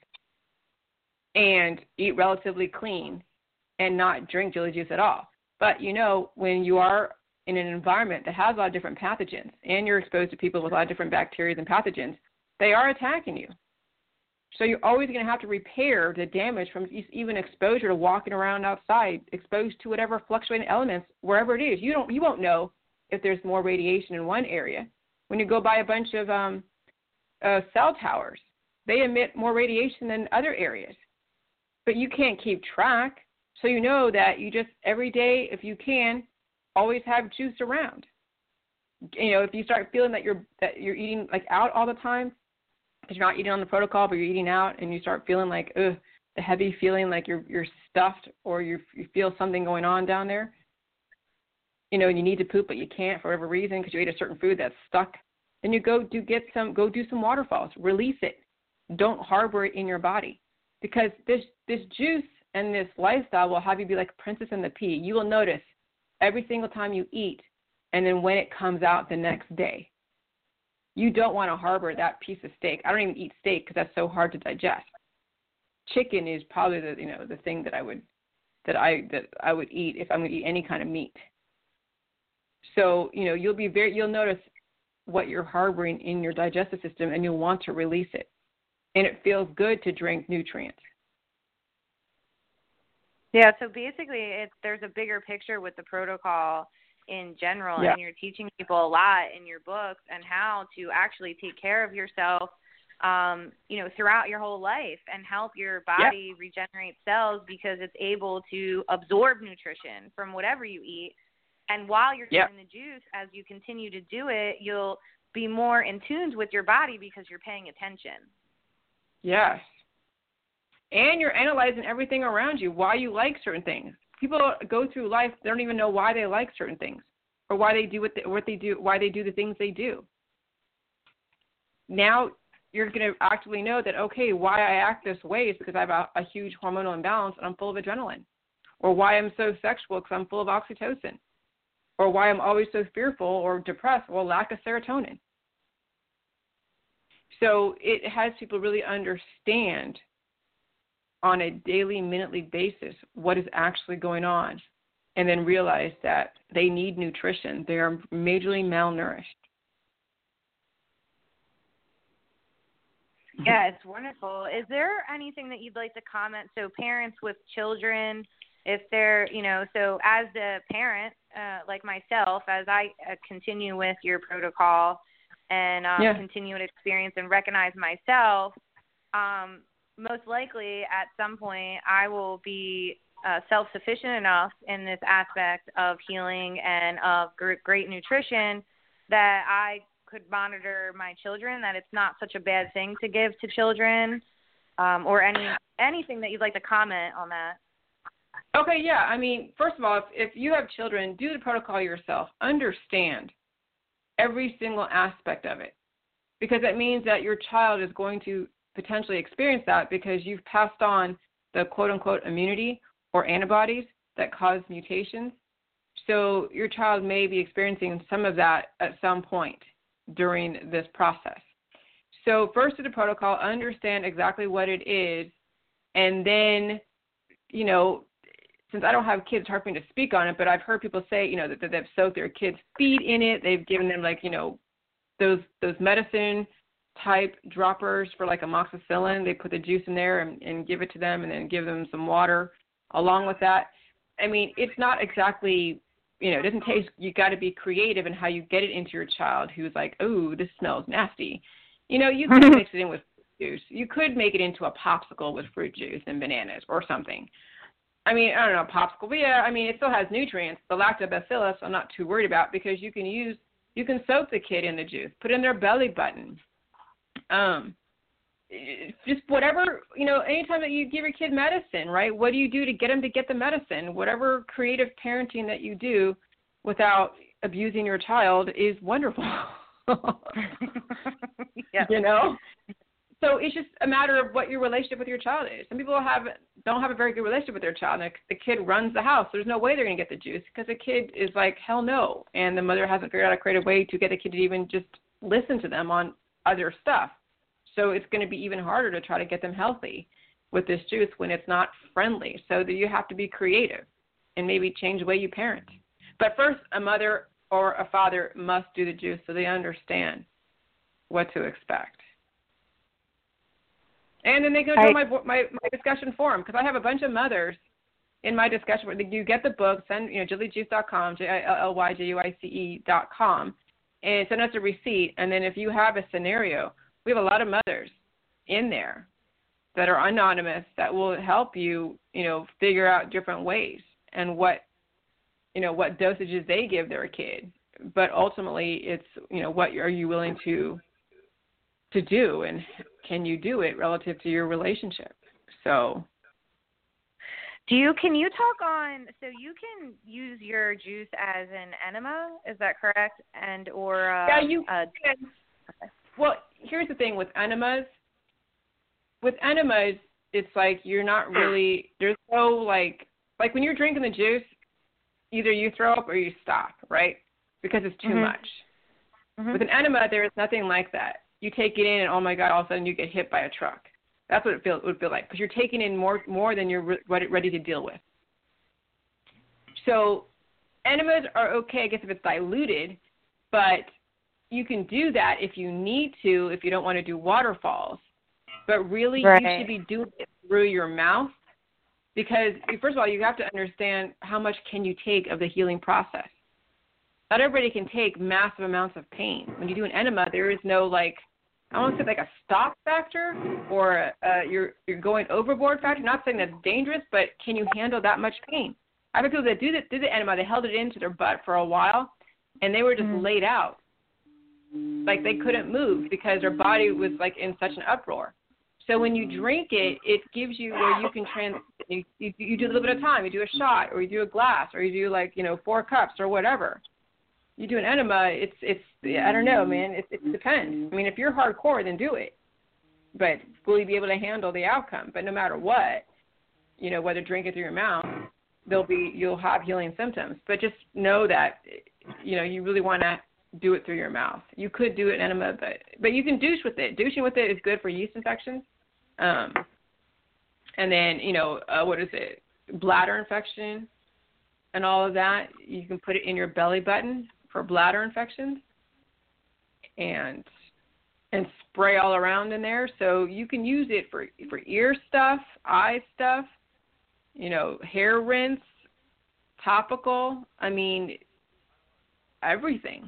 and eat relatively clean and not drink Julie Juice at all. But, when you are in an environment that has a lot of different pathogens and you're exposed to people with a lot of different bacteria and pathogens, they are attacking you. So you're always going to have to repair the damage from even exposure to walking around outside, exposed to whatever fluctuating elements, wherever it is. You won't know if there's more radiation in one area. When you go by a bunch of cell towers, they emit more radiation than other areas. But you can't keep track. So you know that you just, every day, if you can, always have juice around. If you start feeling that you're eating like out all the time, because you're not eating on the protocol, but you're eating out, and you start feeling like, the heavy feeling like you're stuffed or you feel something going on down there, and you need to poop, but you can't for whatever reason because you ate a certain food that's stuck, then you go do some waterfalls, release it. Don't harbor it in your body, because this juice and this lifestyle will have you be like a princess in the pea. You will notice every single time you eat, and then when it comes out the next day. You don't want to harbor that piece of steak. I don't even eat steak because that's so hard to digest. Chicken is probably the thing that I would eat if I'm going to eat any kind of meat. So, you'll notice what you're harboring in your digestive system, and you'll want to release it. And it feels good to drink nutrients. Yeah, so basically there's a bigger picture with the protocol in general, and you're teaching people a lot in your books and how to actually take care of yourself, throughout your whole life and help your body regenerate cells because it's able to absorb nutrition from whatever you eat. And while you're doing the juice, as you continue to do it, you'll be more in tune with your body because you're paying attention. Yes. And you're analyzing everything around you, why you like certain things. People go through life, they don't even know why they like certain things or why they do what they do, why they do the things they do. Now you're going to actively know that, okay, why I act this way is because I have a huge hormonal imbalance and I'm full of adrenaline, or why I'm so sexual because I'm full of oxytocin, or why I'm always so fearful or depressed, or lack of serotonin. So it has people really understand on a daily, minutely basis what is actually going on, and then realize that they need nutrition. They are majorly malnourished. Yeah, it's wonderful. Is there anything that you'd like to comment? So parents with children, if they're, so as the parent, like myself, as I continue with your protocol and continue to experience and recognize myself, most likely at some point I will be self-sufficient enough in this aspect of healing and of great nutrition that I could monitor my children, that it's not such a bad thing to give to children, or anything that you'd like to comment on that. Okay, yeah. I mean, first of all, if you have children, do the protocol yourself. Understand every single aspect of it, because that means that your child is going to potentially experience that because you've passed on the quote-unquote immunity or antibodies that cause mutations. So your child may be experiencing some of that at some point during this process. So first of the protocol, understand exactly what it is, and then, you know, since I don't have kids, it's hard for me to speak on it, but I've heard people say, you know, that they've soaked their kids' feet in it. They've given them, like, you know, those medicine type droppers for like amoxicillin. They put the juice in there and give it to them, and then give them some water along with that. I mean, it's not exactly, you know, it doesn't taste, you got to be creative in how you get it into your child who's like, oh, this smells nasty. You know, you could mix it in with fruit juice. You could make it into a popsicle with fruit juice and bananas or something. I mean, I don't know, popsicle, but yeah, I mean, it still has nutrients. The lactobacillus I'm not too worried about, because you can soak the kid in the juice, put it in their belly button. Just whatever, you know, anytime that you give your kid medicine, right, what do you do to get them to get the medicine? Whatever creative parenting that you do without abusing your child is wonderful. Yeah. You know? So it's just a matter of what your relationship with your child is. Some people don't have a very good relationship with their child. And the kid runs the house. There's no way they're going to get the juice because the kid is like, hell no. And the mother hasn't figured out a creative way to get the kid to even just listen to them on other stuff. So it's going to be even harder to try to get them healthy with this juice when it's not friendly. So that you have to be creative and maybe change the way you parent. But first, a mother or a father must do the juice so they understand what to expect. And then they go to my discussion forum, because I have a bunch of mothers in my discussion where you get the book, send, you know, JillyJuice.com, JILLYJUICE.com, and send us a receipt. And then if you have a scenario, we have a lot of mothers in there that are anonymous that will help you, you know, figure out different ways and what dosages they give their kid. But ultimately, it's, you know, what are you willing to do, and can you do it relative to your relationship? So, can you talk on? So you can use your juice as an enema, is that correct? And or yeah, you can. Okay. Well, here's the thing with enemas. With enemas, it's like you're not really, there's no like when you're drinking the juice, either you throw up or you stop, right? Because it's too much. Mm-hmm. With an enema, there is nothing like that. You take it in, and oh my God, all of a sudden you get hit by a truck. That's what it would feel like, because you're taking in more than you're ready to deal with. So enemas are okay, I guess, if it's diluted, but you can do that if you need to, if you don't want to do waterfalls. But really, you should be doing it through your mouth, because, first of all, you have to understand how much can you take of the healing process. Not everybody can take massive amounts of pain. When you do an enema, there is no, like, I don't want to say like a stop factor or you're going overboard factor. Not saying that's dangerous, but can you handle that much pain? I have people that do the enema, they held it into their butt for a while, and they were just laid out. Like they couldn't move because their body was like in such an uproar. So when you drink it, it gives you where you can you do a little bit of time. You do a shot, or you do a glass, or you do 4 cups or whatever. You do an enema, it's I don't know, man. It depends. I mean, if you're hardcore, then do it. But will you be able to handle the outcome? But no matter what, whether drink it through your mouth, you'll have healing symptoms. But just know that, you really want to do it through your mouth. You could do an enema, but you can douche with it. Douching with it is good for yeast infections. And then, bladder infection and all of that. You can put it in your belly button for bladder infections and spray all around in there. So you can use it for ear stuff, eye stuff, hair rinse, topical. I mean, everything.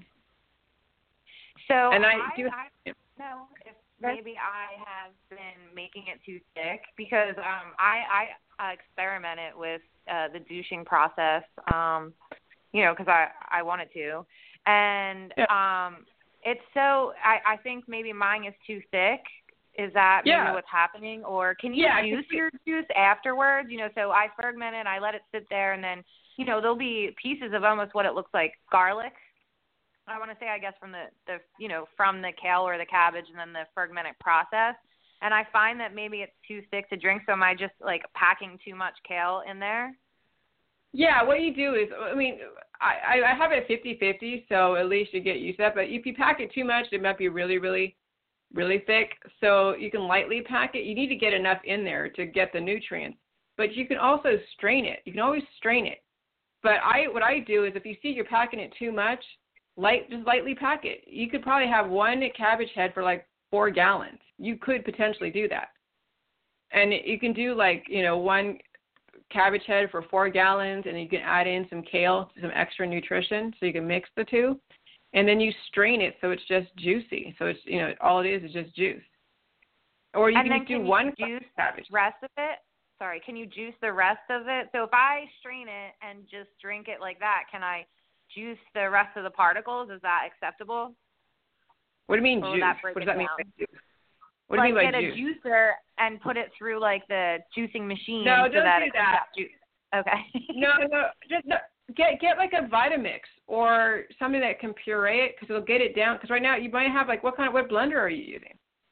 So and I know if maybe I have been making it too thick because I experimented with the douching process, because I wanted to. And it's so I think maybe mine is too thick. Is that maybe what's happening? Or can you use your juice afterwards? So I ferment it, I let it sit there, and then, there'll be pieces of almost what it looks like garlic. I want to say, I guess, from the from the kale or the cabbage and then the fermented process. And I find that maybe it's too thick to drink, so am I just, like, packing too much kale in there? Yeah, what you do is, I mean, I have it 50-50, so at least you get used to that. But if you pack it too much, it might be really, really, really thick. So you can lightly pack it. You need to get enough in there to get the nutrients. But you can also strain it. You can always strain it. But what I do is if you see you're packing it too much, just lightly pack it. You could probably have one cabbage head for like 4 gallons. You could potentially do that. And you can do one cabbage head for 4 gallons, and you can add in some kale, some extra nutrition, so you can mix the two. And then you strain it so it's just juicy. So it's, all it is just juice. Or you can just do one cabbage. Rest of it? Sorry, can you juice the rest of it? So if I strain it and just drink it like that, can I juice the rest of the particles? Is that acceptable? What do you mean juice? What does that mean by juice? What do you mean by juice? Like get a juicer and put it through like the juicing machine. No, so don't that do that. Juice. Okay. No, just get like a Vitamix or something that can puree it because it'll get it down. Because right now you might have what blender are you using?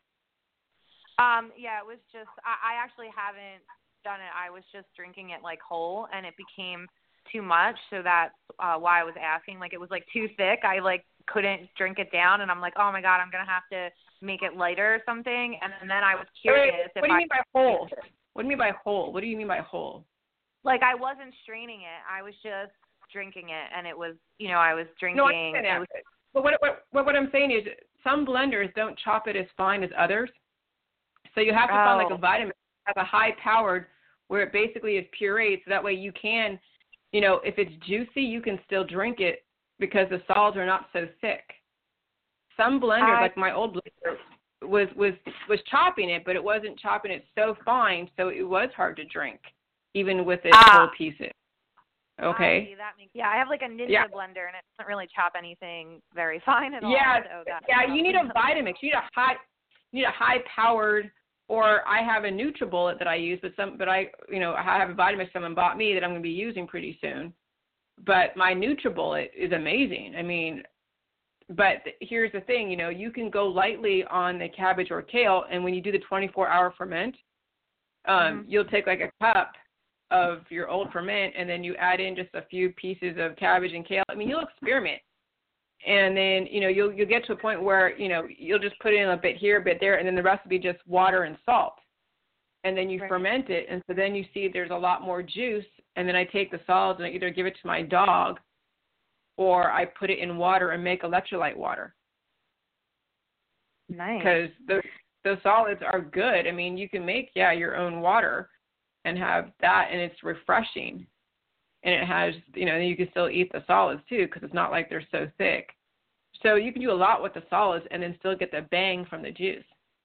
Yeah, it was just I actually haven't done it. I was just drinking it like whole, and it became too much. So that's why I was asking. Like it was like too thick. I couldn't drink it down, and I'm like, oh my god, I'm gonna have to make it lighter or something. And then I was curious. What do you mean by whole? What do you mean by whole? What do you mean by whole? Like I wasn't straining it. I was just drinking it, and it was, I was drinking. No, I understand that. But what I'm saying is some blenders don't chop it as fine as others. So you have to find like a Vitamix that has a high-powered where it basically is pureed, so that way you can, if it's juicy, you can still drink it because the solids are not so thick. Some blenders, like my old blender, was chopping it, but it wasn't chopping it so fine, so it was hard to drink, even with its whole pieces. Okay. I have like a Ninja blender, and it doesn't really chop anything very fine at all. You need a Vitamix. You need a high-powered, or I have a NutriBullet that I use, but I have a Vitamix someone bought me that I'm going to be using pretty soon. But my NutriBullet is amazing. I mean, but here's the thing, you can go lightly on the cabbage or kale, and when you do the 24-hour ferment, you'll take like a cup of your old ferment, and then you add in just a few pieces of cabbage and kale. I mean, you'll experiment. And then, you'll get to a point where, you'll just put in a bit here, a bit there, and then the rest will be just water and salt. And then you ferment it, and so then you see there's a lot more juice, and then I take the solids and I either give it to my dog or I put it in water and make electrolyte water. Nice. Because those solids are good. I mean, you can make, your own water and have that, and it's refreshing. And it has, you can still eat the solids too because it's not like they're so thick. So you can do a lot with the solids and then still get the bang from the juice.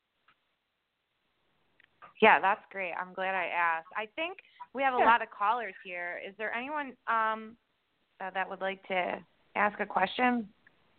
Yeah, that's great. I'm glad I asked. I think we have a lot of callers here. Is there anyone that would like to ask a question?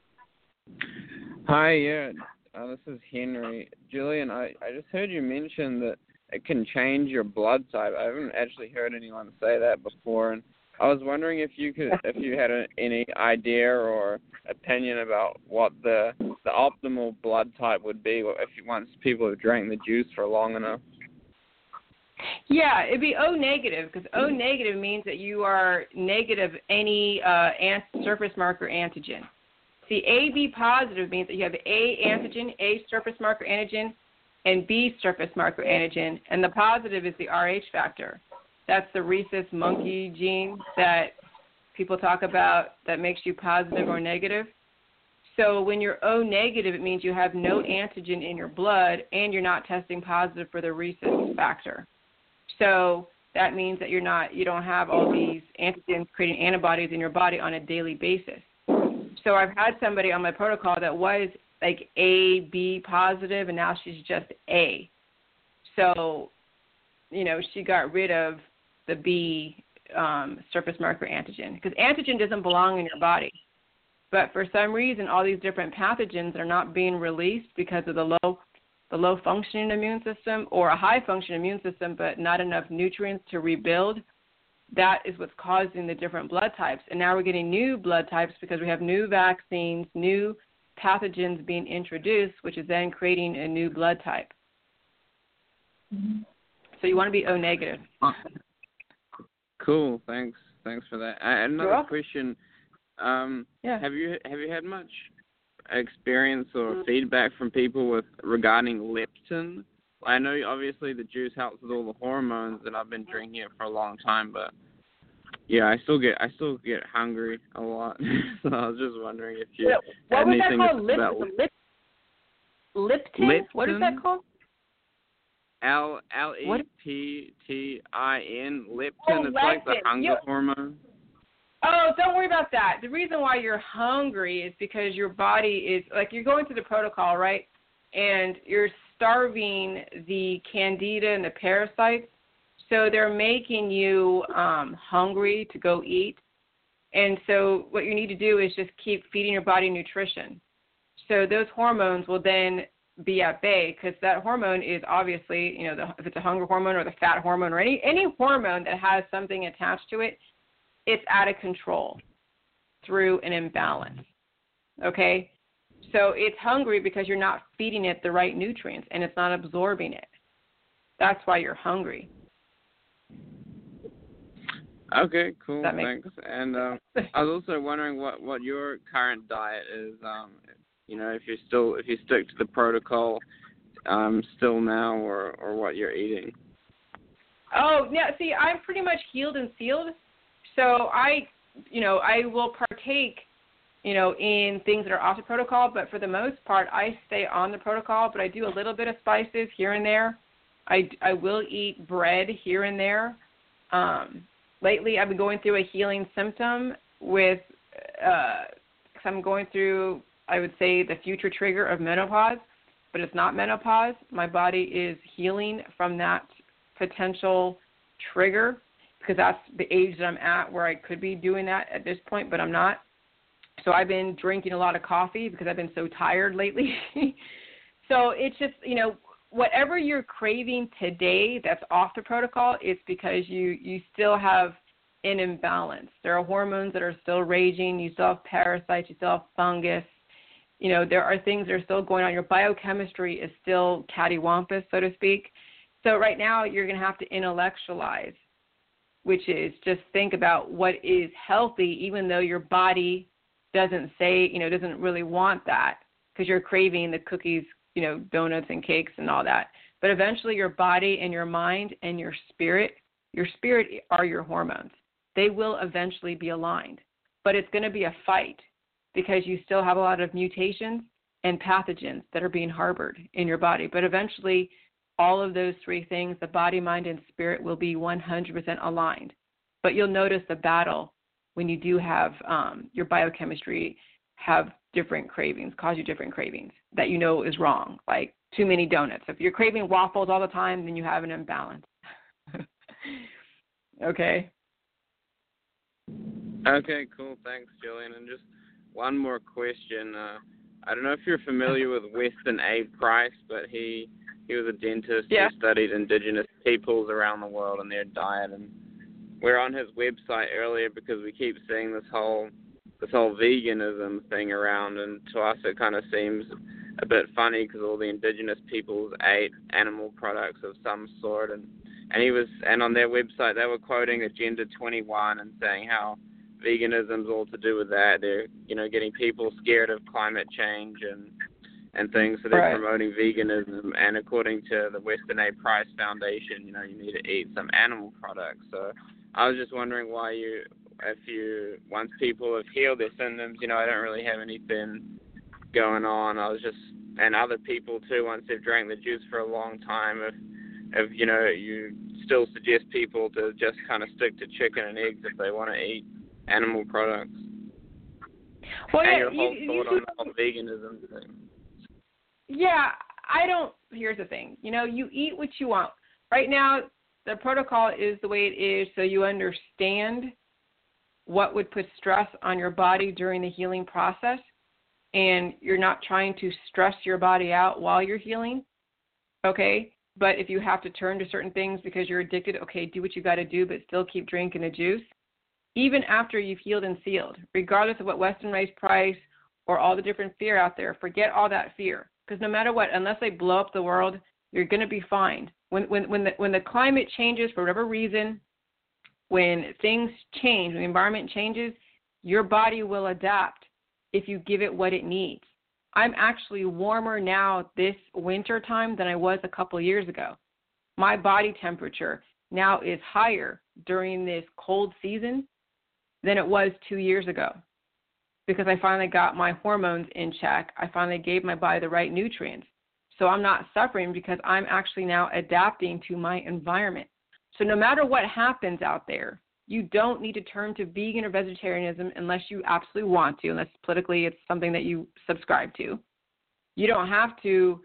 Hi, this is Henry. Julian, I just heard you mention that it can change your blood type. I haven't actually heard anyone say that before, and I was wondering if you had any idea or opinion about what the optimal blood type would be once people have drank the juice for long enough. Yeah, it'd be O negative, because O negative means that you are negative any surface marker antigen. See, AB positive means that you have A antigen, A surface marker antigen, and B surface marker antigen, and the positive is the Rh factor. That's the rhesus monkey gene that people talk about that makes you positive or negative. So when you're O negative, it means you have no antigen in your blood and you're not testing positive for the rhesus factor. So that means that you don't have all these antigens creating antibodies in your body on a daily basis. So I've had somebody on my protocol that was like A, B positive, and now she's just A. So, she got rid of the B surface marker antigen, because antigen doesn't belong in your body. But for some reason, all these different pathogens are not being released because of the low functioning immune system or a high functioning immune system, but not enough nutrients to rebuild. that is what's causing the different blood types. And now we're getting new blood types because we have new vaccines, new pathogens being introduced, which is then creating a new blood type. Mm-hmm. So you want to be O negative. Cool. Thanks for that. Another question. Yeah. Have you had much experience or feedback from people regarding leptin? I know obviously the juice helps with all the hormones, and I've been drinking it for a long time, but yeah, I still get hungry a lot. So I was just wondering if you had anything about Leptin? What is that called? Leptin. Leptin. Oh, it's like the hunger hormone. Oh, don't worry about that. The reason why you're hungry is because your body is, like, you're going through the protocol, right? And you're starving the candida and the parasites. So they're making you hungry to go eat. And so what you need to do is just keep feeding your body nutrition. So those hormones will then be at bay, because that hormone is obviously, if it's a hunger hormone or the fat hormone or any hormone that has something attached to it, it's out of control through an imbalance. Okay? So it's hungry because you're not feeding it the right nutrients and it's not absorbing it. That's why you're hungry. Okay, cool. Thanks. And I was also wondering what your current diet is. If you stick to the protocol still now, or what you're eating. Oh, yeah. See, I'm pretty much healed and sealed. So I will partake, in things that are off the protocol, but for the most part, I stay on the protocol, but I do a little bit of spices here and there. I will eat bread here and there. Lately, I've been going through a healing symptom with, because I'm going through, I would say, the future trigger of menopause, but it's not menopause. My body is healing from that potential trigger, because that's the age that I'm at where I could be doing that at this point, but I'm not. So I've been drinking a lot of coffee because I've been so tired lately. So it's just, whatever you're craving today that's off the protocol, it's because you still have an imbalance. There are hormones that are still raging. You still have parasites. You still have fungus. There are things that are still going on. Your biochemistry is still cattywampus, so to speak. So right now you're going to have to intellectualize, which is just think about what is healthy, even though your body doesn't say, doesn't really want that, because you're craving the cookies, donuts and cakes and all that. But eventually your body and your mind and your spirit are your hormones. They will eventually be aligned. But it's going to be a fight, because you still have a lot of mutations and pathogens that are being harbored in your body. But eventually all of those three things, the body, mind, and spirit, will be 100% aligned. But you'll notice the battle when you do have your biochemistry have different cravings, cause you different cravings that is wrong, like too many donuts. If you're craving waffles all the time, then you have an imbalance. Okay? Okay, cool. Thanks, Jillian. And just one more question. I don't know if you're familiar with Weston A. Price, but he was a dentist who studied indigenous peoples around the world and their diet. And we're on his website earlier because we keep seeing this whole veganism thing around, and to us it kind of seems a bit funny because all the indigenous peoples ate animal products of some sort, and on their website they were quoting Agenda 21 and saying how veganism's all to do with that. They're getting people scared of climate change and things, so they're promoting veganism. And according to the Weston A. Price Foundation, you need to eat some animal products. So I was just wondering once people have healed their symptoms, I don't really have anything going on. And other people too, once they've drank the juice for a long time, if you still suggest people to just kind of stick to chicken and eggs if they want to eat animal products. Well, and your whole thought on the whole veganism thing. Yeah, here's the thing. You eat what you want. Right now, the protocol is the way it is, so you understand what would put stress on your body during the healing process, and you're not trying to stress your body out while you're healing, okay? But if you have to turn to certain things because you're addicted, okay, do what you got to do, but still keep drinking the juice. Even after you've healed and sealed, regardless of what Weston Rice Price or all the different fear out there, forget all that fear. Because no matter what, unless they blow up the world, you're going to be fine. When the climate changes for whatever reason, when things change, when the environment changes, your body will adapt if you give it what it needs. I'm actually warmer now this winter time than I was a couple of years ago. My body temperature now is higher during this cold season than it was 2 years ago because I finally got my hormones in check. I finally gave my body the right nutrients. So I'm not suffering because I'm actually now adapting to my environment. So no matter what happens out there, you don't need to turn to vegan or vegetarianism unless you absolutely want to, unless politically it's something that you subscribe to. You don't have to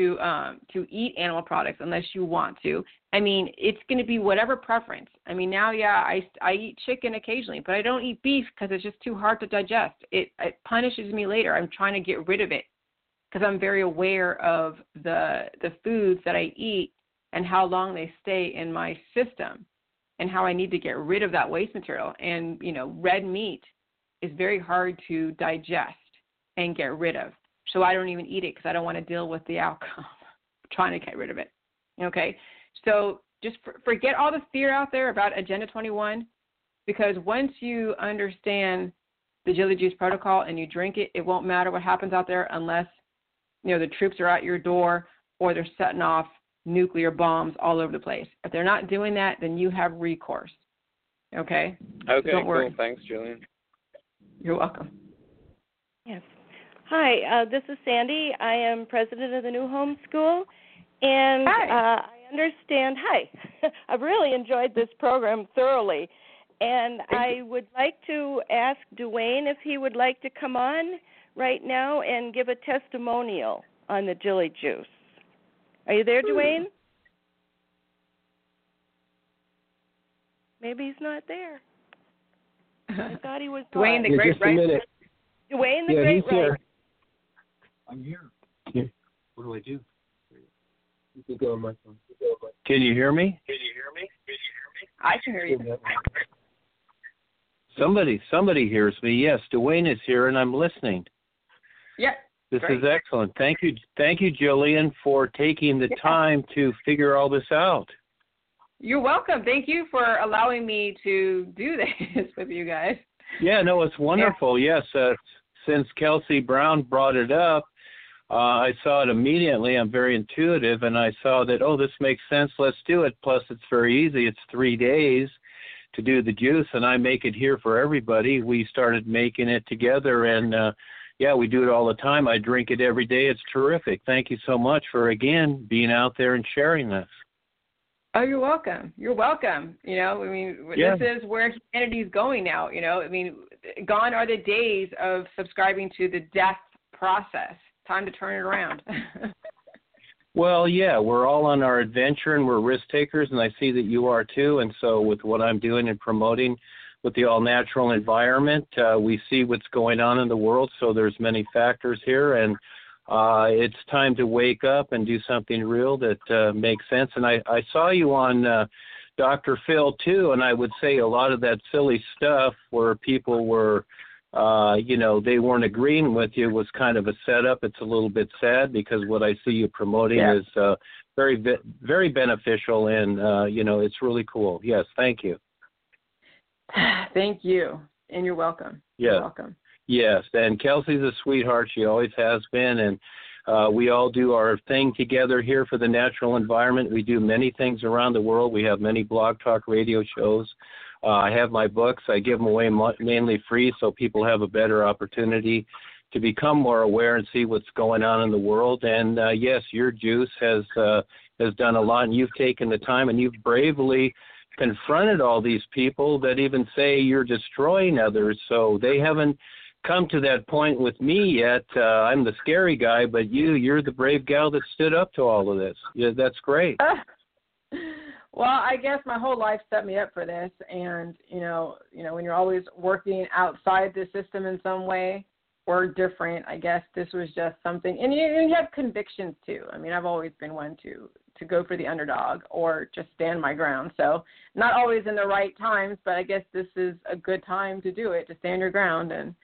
eat animal products unless you want to. I mean, it's going to be whatever preference. I mean, now, yeah, I eat chicken occasionally, but I don't eat beef because it's just too hard to digest. It punishes me later. I'm trying to get rid of it because I'm very aware of the foods that I eat and how long they stay in my system and how I need to get rid of that waste material. And, you know, red meat is very hard to digest and get rid of. So I don't even eat it because I don't want to deal with the outcome. I'm trying to get rid of it. Okay? So just forget all the fear out there about Agenda 21 because once you understand the Jilly Juice protocol and you drink it, it won't matter what happens out there unless, you know, the troops are at your door or they're setting off nuclear bombs all over the place. If they're not doing that, then you have recourse. Okay? Okay, so don't worry. Cool. Thanks, Jillian. You're welcome. Yes. Hi, this is Sandy. I am president of the New Home School, and I understand. Hi, I've really enjoyed this program thoroughly, and I would like to ask Dwayne if he would like to come on right now and give a testimonial on the Jilly Juice. Are you there, Dwayne? Maybe he's not there. I thought he was Dwayne on. the Great Just a minute. Dwayne the Yeah, Great he's here. Right. I'm here. Yeah. What do I do? You can go on my phone. Can you hear me? I can hear you. Somebody hears me. Yes, Dwayne is here, and I'm listening. Yeah. This Great. is excellent. Thank you, Jillian, for taking the time to figure all this out. You're welcome. Thank you for allowing me to do this with you guys. Yeah, no, it's wonderful. Yes, since Kelsey Brown brought it up, I saw it immediately. I'm very intuitive, and I saw that, this makes sense. Let's do it. Plus, it's very easy. It's 3 days to do the juice, and I make it here for everybody. We started making it together, and we do it all the time. I drink it every day. It's terrific. Thank you so much for, again, being out there and sharing this. Oh, you're welcome. You're welcome. You know, I mean, This is where humanity's going now. You know, I mean, gone are the days of subscribing to the death process. Time to turn it around. Well, yeah, we're all on our adventure and we're risk takers, and I see that you are too. And so with what I'm doing and promoting with the all-natural environment, we see what's going on in the world. So there's many factors here, and it's time to wake up and do something real that makes sense. And I saw you on Dr. Phil too, and I would say a lot of that silly stuff where people were, they weren't agreeing with you was kind of a setup. It's a little bit sad because what I see you promoting is very, very beneficial, and, it's really cool. Yes, thank you. Thank you, and you're welcome. Yeah. You're welcome. Yes, and Kelsey's a sweetheart. She always has been, and we all do our thing together here for the natural environment. We do many things around the world. We have many blog talk radio shows. I have my books. I give them away mainly free so people have a better opportunity to become more aware and see what's going on in the world. And, yes, your juice has done a lot, and you've taken the time, and you've bravely confronted all these people that even say you're destroying others. So they haven't come to that point with me yet. I'm the scary guy, but you're the brave gal that stood up to all of this. Yeah, that's great. Well, I guess my whole life set me up for this, and when you're always working outside the system in some way or different, I guess this was just something. And you have convictions too. I mean, I've always been one to to go for the underdog or just stand my ground. So not always in the right times, but I guess this is a good time to do it, to stand your ground. And,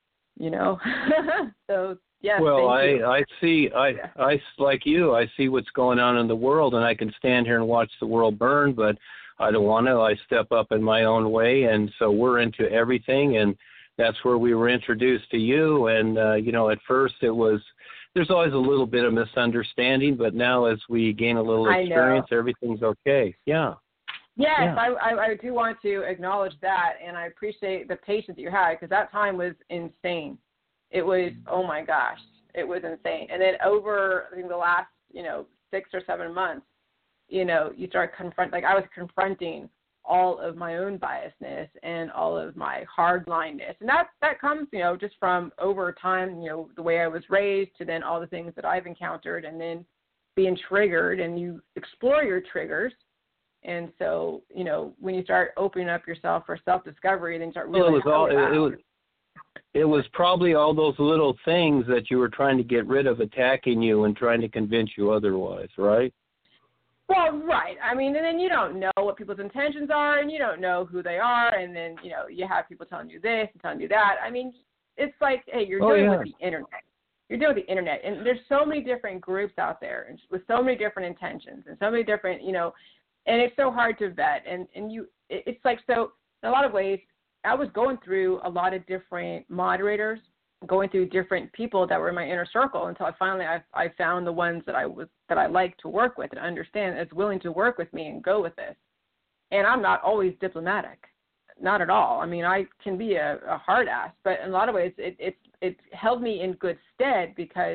so, yes. Well, I see, like you, I see what's going on in the world, and I can stand here and watch the world burn, but I don't want to. I step up in my own way, and so we're into everything, and that's where we were introduced to you. And, at first there's always a little bit of misunderstanding, but now as we gain a little experience, everything's okay. Yeah. Yes, yeah. I do want to acknowledge that, and I appreciate the patience that you had, because that time was insane. It was, oh my gosh, it was insane. And then over, I think, the last, 6 or 7 months, you start I was confronting all of my own biasness and all of my hardlineness. And that comes, just from over time, the way I was raised, to then all the things that I've encountered, and then being triggered, and you explore your triggers. And so, when you start opening up yourself for self-discovery, then you start realizing it was probably all those little things that you were trying to get rid of attacking you and trying to convince you otherwise, right? Well, right. I mean, and then you don't know what people's intentions are, and you don't know who they are, and then, you have people telling you this and telling you that. I mean, it's like, hey, you're dealing with the Internet. You're dealing with the Internet, and there's so many different groups out there, and with so many different intentions, and so many different, and it's so hard to vet, and it's like, so in a lot of ways, I was going through a lot of different moderators, going through different people that were in my inner circle, until I found the ones that I like to work with and understand, that's willing to work with me and go with this. And I'm not always diplomatic, not at all. I mean, I can be a hard ass, but in a lot of ways, it held me in good stead, because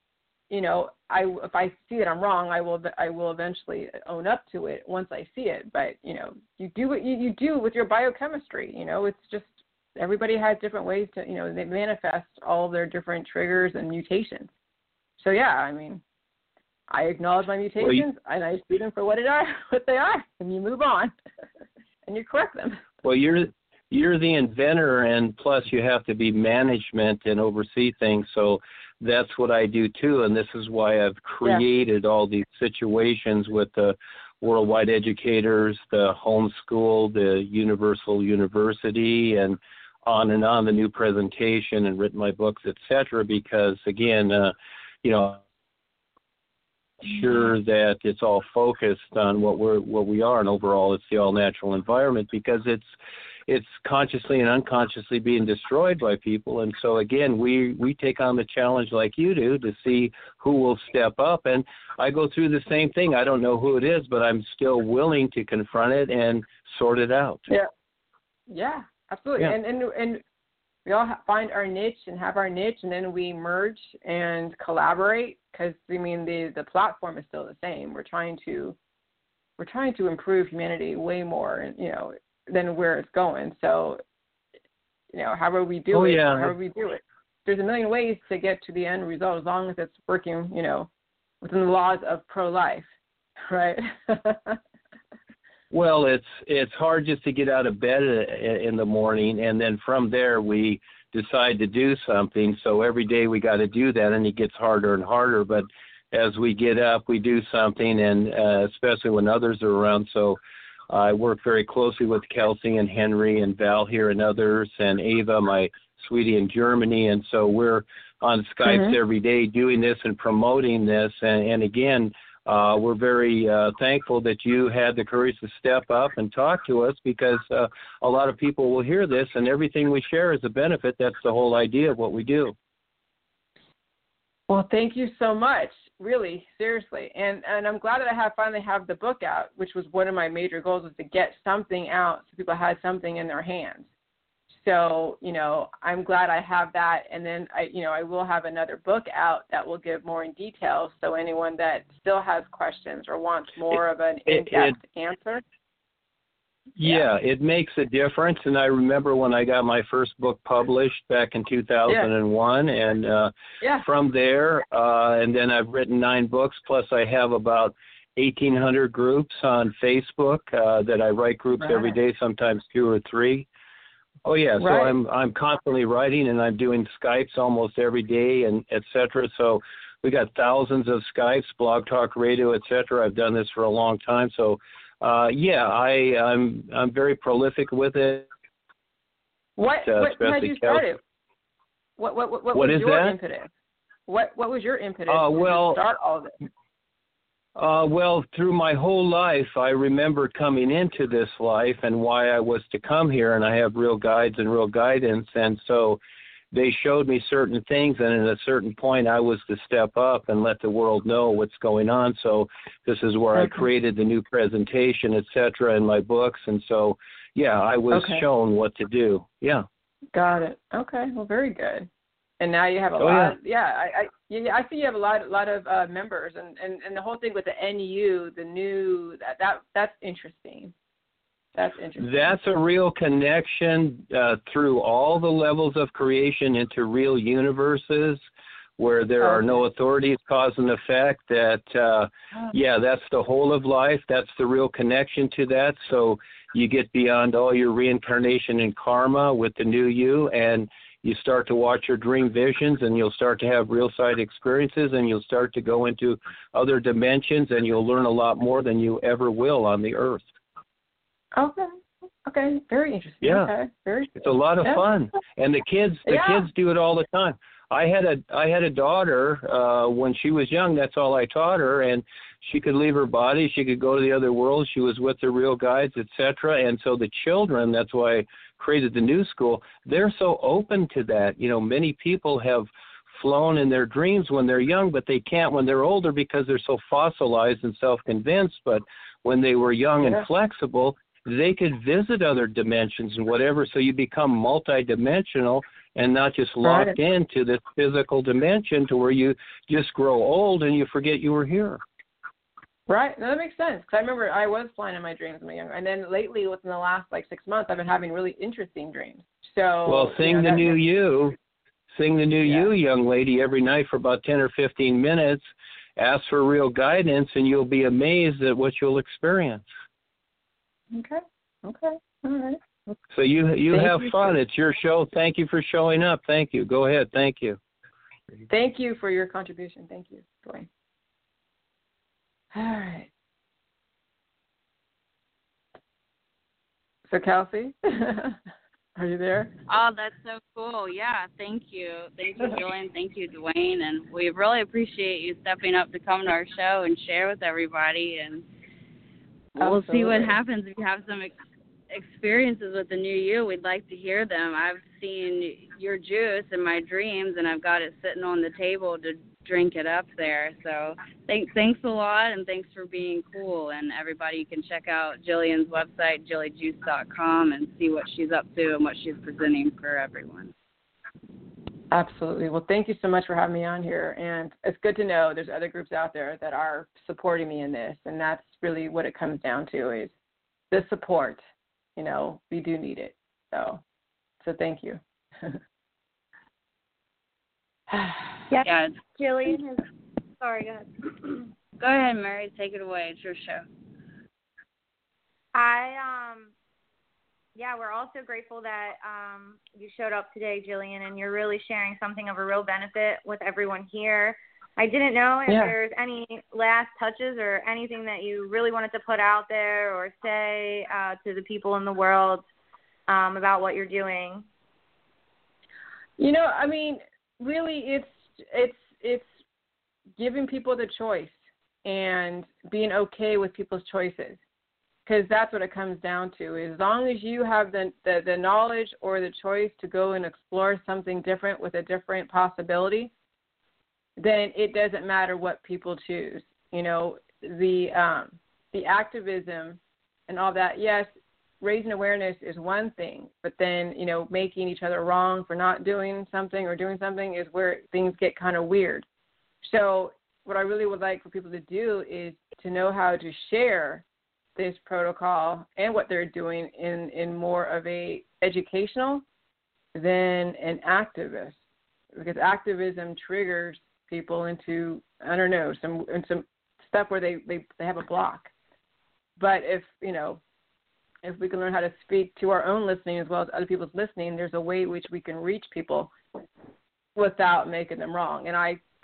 if I see that I'm wrong, I will eventually own up to it once I see it. But you do what you do with your biochemistry. It's just, everybody has different ways to they manifest all their different triggers and mutations. So yeah, I mean, I acknowledge my mutations, and I see them for what they are, and you move on, and you correct them. Well, you're the inventor, and plus you have to be management and oversee things. So that's what I do too, and this is why I've created all these situations with the worldwide educators, the homeschool, the universal university, and on, the new presentation, and written my books, etc. Because again, sure that it's all focused on what we are, and overall it's the all natural environment, because it's consciously and unconsciously being destroyed by people. And so again, we take on the challenge like you do, to see who will step up. And I go through the same thing. I don't know who it is, but I'm still willing to confront it and sort it out. Yeah, absolutely. Yeah. And we all find our niche and have our niche, and then we merge and collaborate, because the platform is still the same. We're trying to improve humanity way more, than where it's going. So, however we do it, there's a million ways to get to the end result, as long as it's working, within the laws of pro-life, right? Well, it's hard just to get out of bed in the morning, and then from there we decide to do something. So every day we got to do that, and it gets harder and harder. But as we get up, we do something, and especially when others are around. So I work very closely with Kelsey and Henry and Val here and others, and Ava, my sweetie in Germany. And so we're on Skype every day doing this and promoting this. And again, we're very thankful that you had the courage to step up and talk to us, because a lot of people will hear this, and everything we share is a benefit. That's the whole idea of what we do. Well, thank you so much, really, seriously. And I'm glad that I finally have the book out, which was one of my major goals, was to get something out so people had something in their hands. So, I'm glad I have that. And then I will have another book out that will give more in detail. So anyone that still has questions or wants more of an in-depth answer. Yeah, it makes a difference. And I remember when I got my first book published back in 2001, and from there, and then I've written 9 books, plus I have about 1,800 groups on Facebook that I write groups every day, sometimes 2 or 3. Oh yeah, so I'm constantly writing, and I'm doing Skypes almost every day, and et cetera. So we got thousands of Skypes, Blog Talk Radio, etc. I've done this for a long time, so I'm very prolific with it. What had you started? What was your impetus? What was your impetus to start all of this? Well, through my whole life, I remember coming into this life and why I was to come here, and I have real guides and real guidance, and so they showed me certain things, and at a certain point, I was to step up and let the world know what's going on. So this is where I created the new presentation, etc., in my books, and so, yeah, I was shown what to do. Yeah. Got it. Okay. Well, very good. And now you have a lot. Yeah. I see you have a lot of members, and the whole thing with the NU, the new that's interesting. That's interesting. That's a real connection through all the levels of creation into real universes where there are no authorities, cause and effect. That that's the whole of life. That's the real connection to that. So you get beyond all your reincarnation and karma with the new you, and you start to watch your dream visions, and you'll start to have real side experiences, and you'll start to go into other dimensions, and you'll learn a lot more than you ever will on the earth. Okay. Very interesting. Yeah. Okay. Very. It's a lot of fun, and the kids do it all the time. I had a daughter when she was young. That's all I taught her, and she could leave her body. She could go to the other world. She was with the real guides, etc. And so the children. That's why I created the new school. They're so open to that. You know, many people have flown in their dreams when they're young, but they can't when they're older because they're so fossilized and self-convinced. But when they were young and flexible, they could visit other dimensions and whatever. So you become multidimensional and not just locked into this physical dimension to where you just grow old and you forget you were here. Right. No, that makes sense. Because I remember I was flying in my dreams when I was younger. And then lately, within the last 6 months, I've been having really interesting dreams. So, well, sing the new you. Sing the new you, young lady, every night for about 10 or 15 minutes. Ask for real guidance, and you'll be amazed at what you'll experience. Okay. All right. So you have fun. It's your show. Thank you for showing up. Thank you. Go ahead. Thank you. Thank you for your contribution. Thank you, Dwayne. All right. So, Kelsey, are you there? Oh, that's so cool. Yeah, thank you. Thank you, Julian. Thank you, Dwayne. And we really appreciate you stepping up to come to our show and share with everybody. And we'll see what happens. If you have some experiences with the new you, we'd like to hear them. I've seen your juice in my dreams, and I've got it sitting on the table to drink it up there. So thanks a lot, and thanks for being cool. And everybody, you can check out Jillian's website, jillyjuice.com, and see what she's up to and what she's presenting for everyone. Absolutely. Well, thank you so much for having me on here. And it's good to know there's other groups out there that are supporting me in this. And that's really what it comes down to is the support. You know, we do need it. So thank you. Yeah. Jillian has, sorry, go ahead. Go ahead, Mary. Take it away. It's your show. We're also grateful that you showed up today, Jillian, and you're really sharing something of a real benefit with everyone here. I didn't know if there's any last touches or anything that you really wanted to put out there or say to the people in the world about what you're doing. You know, I mean, really, it's giving people the choice and being okay with people's choices, because that's what it comes down to. As long as you have the knowledge or the choice to go and explore something different with a different possibility, then it doesn't matter what people choose. You know, the activism and all that, yes, raising awareness is one thing, but then, you know, making each other wrong for not doing something or doing something is where things get kind of weird. So what I really would like for people to do is to know how to share this protocol and what they're doing in more of a educational than an activist, because activism triggers people into, I don't know, some stuff where they have a block. But if we can learn how to speak to our own listening as well as other people's listening, there's a way in which we can reach people without making them wrong. And I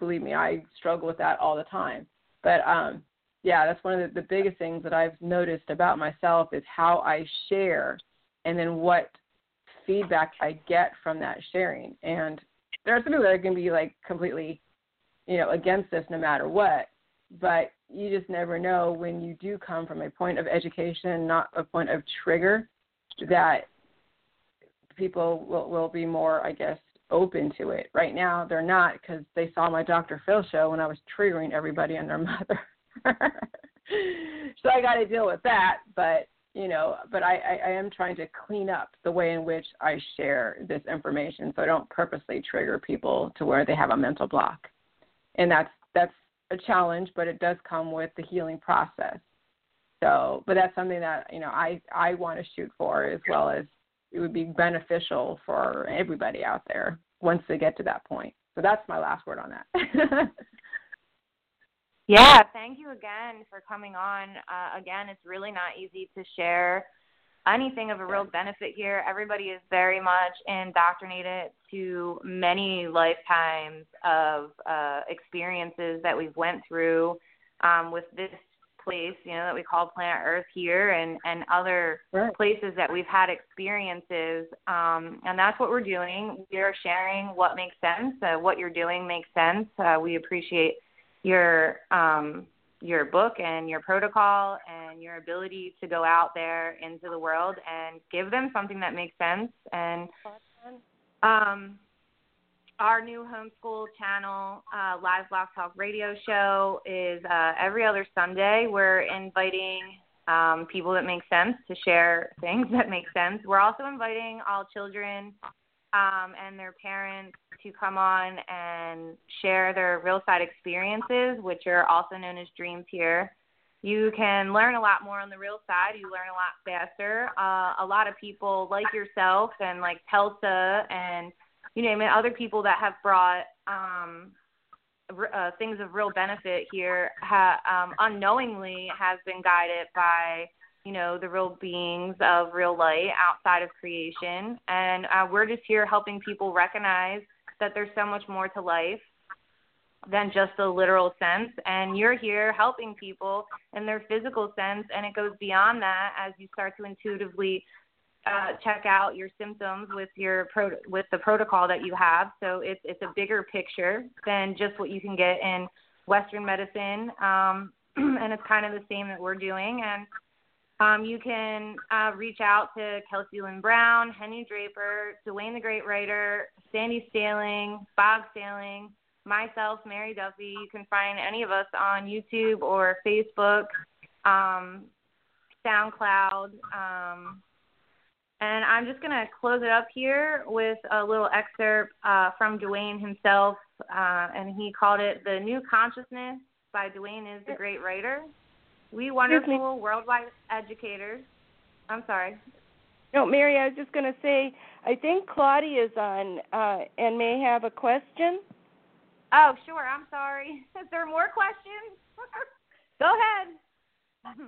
believe me, I struggle with that all the time. But yeah, that's one of the biggest things that I've noticed about myself is how I share and then what feedback I get from that sharing. And there are some people that are going to be like completely, against this no matter what, but you just never know when you do come from a point of education, not a point of trigger, that people will be more, I guess, open to it. Right now, they're not because they saw my Dr. Phil show when I was triggering everybody and their mother. So I got to deal with that, but I am trying to clean up the way in which I share this information so I don't purposely trigger people to where they have a mental block. And that's a challenge, but it does come with the healing process. So, but that's something that, I want to shoot for, as well as it would be beneficial for everybody out there once they get to that point. So that's my last word on that. Yeah, thank you again for coming on. Again, it's really not easy to share anything of a real benefit here. Everybody is very much indoctrinated to many lifetimes of experiences that we've went through with this place, that we call planet Earth here, and other places that we've had experiences. And that's what we're doing. We are sharing what makes sense. What you're doing makes sense. We appreciate your book and your protocol and your ability to go out there into the world and give them something that makes sense. And our new homeschool channel, Live Blog Talk Radio Show, is every other Sunday. We're inviting people that make sense to share things that make sense. We're also inviting all children and their parents to come on and share their real side experiences, which are also known as dreams here. You can learn a lot more on the real side. You learn a lot faster. A lot of people like yourself and like Telsa and other people that have brought things of real benefit here unknowingly has been guided by the real beings of real light outside of creation. And we're just here helping people recognize that there's so much more to life than just a literal sense. And you're here helping people in their physical sense, and it goes beyond that as you start to intuitively check out your symptoms with with the protocol that you have. So it's a bigger picture than just what you can get in Western medicine, and it's kind of the same that we're doing. And you can reach out to Kelsey Lynn Brown, Henry Draper, Dwayne the Great Writer, Sandy Staling, Bob Staling, myself, Mary Duffy. You can find any of us on YouTube or Facebook, SoundCloud. And I'm just going to close it up here with a little excerpt from Dwayne himself, and he called it The New Consciousness by Dwayne is the Great Writer. We wonderful worldwide educators. I'm sorry. No, Mary, I was just going to say, I think Claudia is on and may have a question. Oh, sure. I'm sorry. Is there more questions? Go ahead.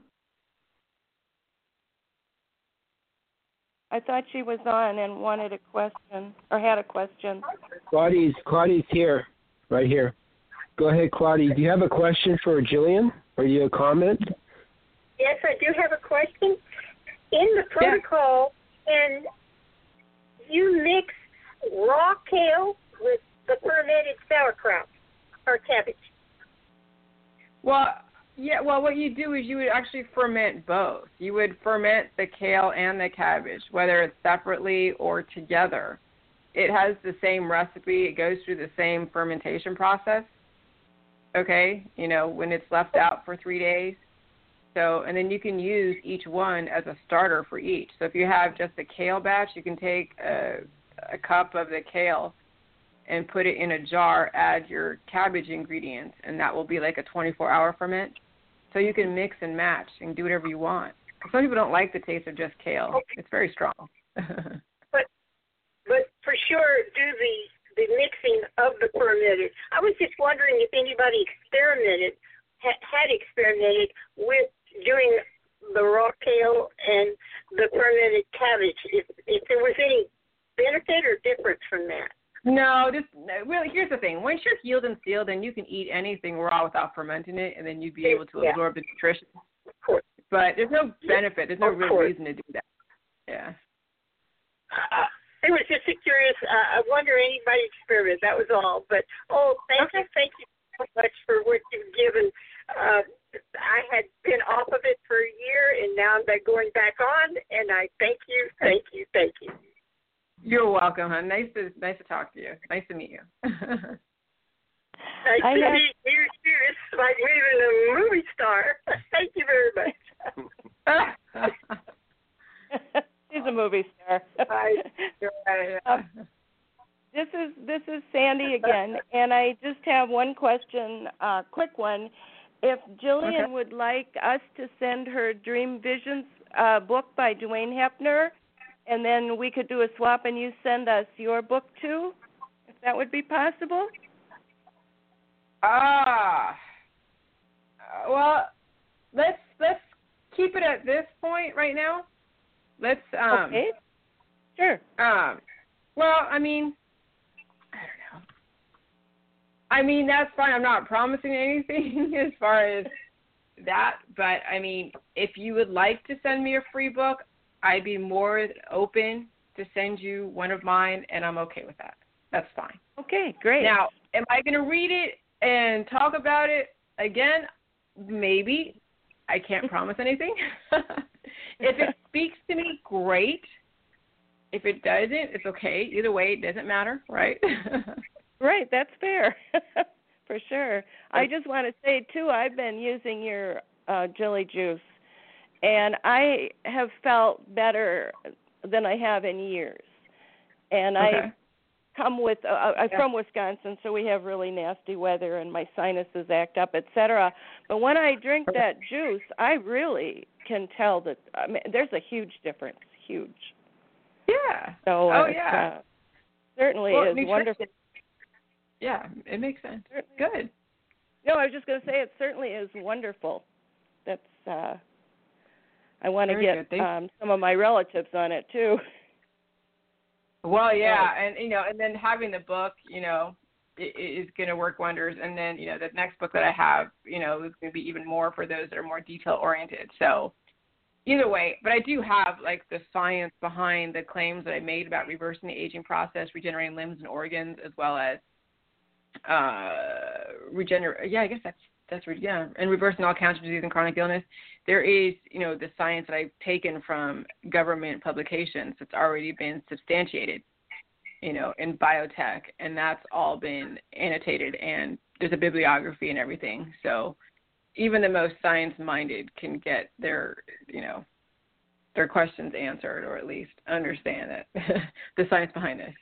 I thought she was on and wanted a question or had a question. Claudia's here, right here. Go ahead, Claudia. Do you have a question for Jillian? Or you a comment? Yes, I do have a question. In the protocol, and you mix raw kale with the fermented sauerkraut or cabbage. Well, what you do is you would actually ferment both. You would ferment the kale and the cabbage, whether it's separately or together. It has the same recipe. It goes through the same fermentation process, okay, when it's left out for 3 days. So, and then you can use each one as a starter for each. So if you have just a kale batch, you can take a cup of the kale and put it in a jar, add your cabbage ingredients, and that will be like a 24-hour ferment. So you can mix and match and do whatever you want. Some people don't like the taste of just kale. Okay. It's very strong. but for sure, do the mixing of the fermented. I was just wondering if anybody had experimented with doing the raw kale and the fermented cabbage, if there was any benefit or difference from that. No, really, here's the thing. Once you're healed and sealed, then you can eat anything raw without fermenting it, and then you'd be able to absorb the nutrition. But there's no benefit. There's no real reason to do that. Yeah. I was just curious. I wonder anybody experienced. That was all. But, thank you so much for what you've given. I had been off of it for a year, and now I'm going back on, and I thank you. You're welcome, hon. Nice to talk to you. Nice to meet you. Nice to meet you, too. It's like meeting a movie star. Thank you very much. She's a movie star. This is Sandy again, and I just have one question, quick one. If Jillian would like us to send her Dream Visions book by Dwayne Hepner, and then we could do a swap and you send us your book too, if that would be possible? Well, let's keep it at this point right now. Let's okay. Sure. Well, I don't know. That's fine. I'm not promising anything as far as that, but if you would like to send me a free book, I'd be more open to send you one of mine, and I'm okay with that. That's fine. Okay, great. Now, am I going to read it and talk about it again? Maybe. I can't promise anything. If it speaks to me, great. If it doesn't, it's okay. Either way, it doesn't matter, right? Right, that's fair. For sure. I just want to say, too, I've been using your Jilly Juice, and I have felt better than I have in years. And I come with, I'm from Wisconsin, so we have really nasty weather, and my sinuses act up, etc. But when I drink that juice, I really can tell that there's a huge difference, huge. Yeah. So certainly is wonderful. Yeah, it makes sense. Good. No, I was just going to say it certainly is wonderful. That's I want to get some of my relatives on it too. Well, yeah, and and then having the book, is going to work wonders. And then, the next book that I have, is going to be even more for those that are more detail oriented. So either way, but I do have the science behind the claims that I made about reversing the aging process, regenerating limbs and organs, as well as and reversing all cancer, disease, and chronic illness. There is, the science that I've taken from government publications that's already been substantiated, in biotech, and that's all been annotated, and there's a bibliography and everything. So even the most science-minded can get their questions answered, or at least understand that the science behind this.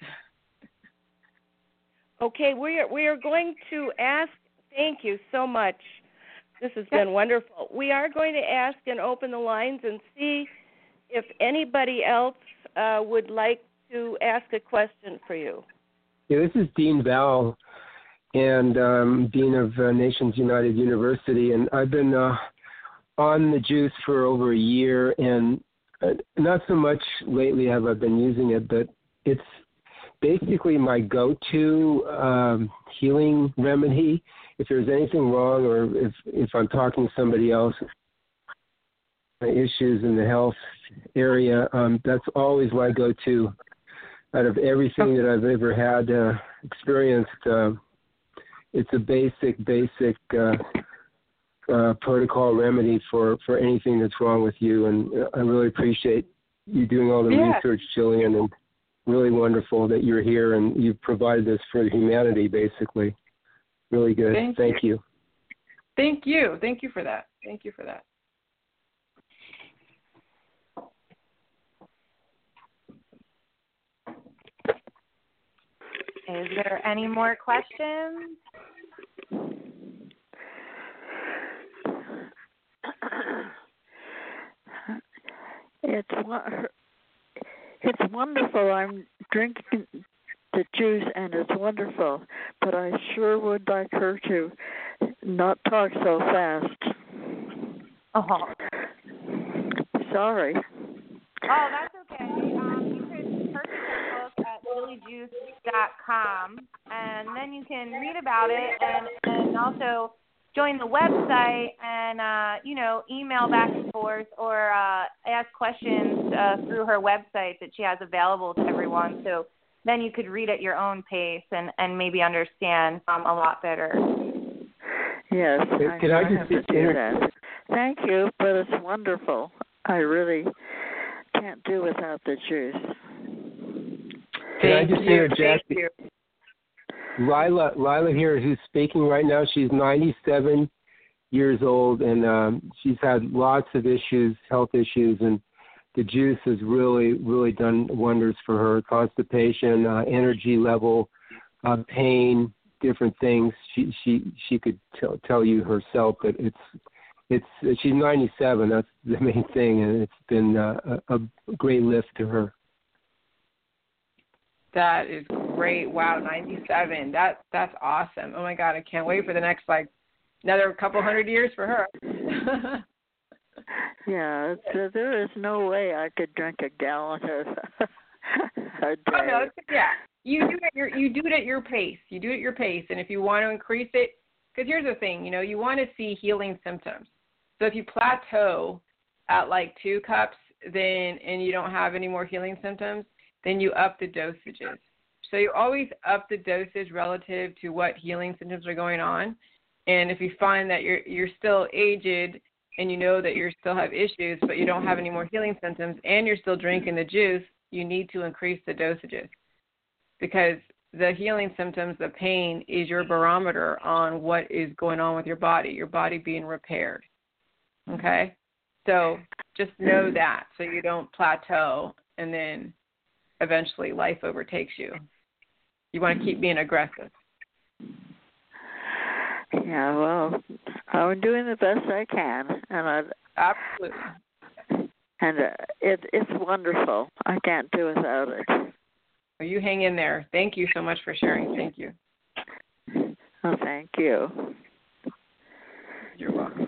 Okay, we are going to ask. Thank you so much. This has been wonderful. We are going to ask and open the lines and see if anybody else would like to ask a question for you. Yeah, this is Dean Bowell, and Dean of Nations United University, and I've been on the juice for over a year, and not so much lately have I been using it, but it's basically my go-to healing remedy. If there's anything wrong, or if I'm talking to somebody else, issues in the health area, that's always my go-to. Out of everything that I've ever had experienced, it's a basic protocol remedy for anything that's wrong with you. And I really appreciate you doing all the research, Jillian, and really wonderful that you're here and you've provided this for humanity, basically. Really good. Thank you. Thank you. Thank you for that. Thank you for that. Is there any more questions? It's wonderful. I'm drinking the juice, and it's wonderful. But I sure would like her to not talk so fast. Sorry. Oh, that's okay. You could purchase her book at nanobotsjuice.com, and then you can read about it and also join the website and, email back and forth or ask questions through her website that she has available to everyone. So then you could read at your own pace and maybe understand a lot better. Yes, Can I just have to do that. Thank you, but it's wonderful. I really can't do without the juice. Can I just interject? Lila here, who's speaking right now, she's 97 years old, and she's had lots of issues, health issues, and the juice has really, really done wonders for her. Constipation, energy level, pain, different things. She could tell you herself that it's she's 97. That's the main thing, and it's been a great lift to her. That is great. Wow, 97. That's awesome. Oh my God, I can't wait for the next another couple hundred years for her. Yeah, there is no way I could drink a gallon of a day. Oh, no, yeah. You do it at your pace. You do it at your pace, and if you want to increase it, because here's the thing, you want to see healing symptoms. So if you plateau at 2 cups, and you don't have any more healing symptoms, then you up the dosages. So you always up the dosage relative to what healing symptoms are going on. And if you find that you're still aged and you know that you still have issues, but you don't have any more healing symptoms and you're still drinking the juice, you need to increase the dosages. Because the healing symptoms, the pain, is your barometer on what is going on with your body being repaired. Okay? So just know that so you don't plateau and then eventually life overtakes you. You want to keep being aggressive. Yeah, well, I'm doing the best I can, and Absolutely. And it's wonderful. I can't do without it. Well, you hang in there. Thank you so much for sharing. Thank you. Oh, thank you. You're welcome.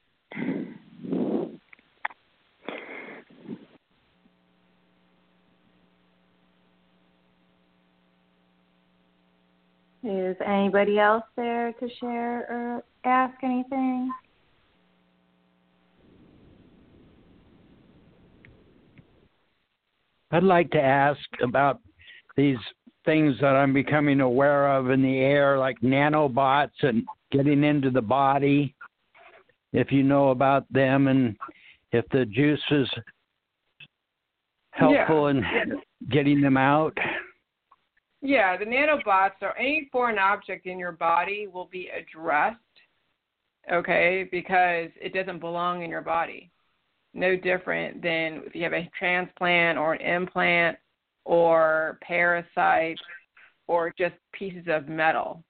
Is anybody else there to share or ask anything? I'd like to ask about these things that I'm becoming aware of in the air, like nanobots and getting into the body, if you know about them, and if the juice is helpful in getting them out. Yeah, the nanobots or any foreign object in your body will be addressed, okay, because it doesn't belong in your body. No different than if you have a transplant or an implant or parasites or just pieces of metal.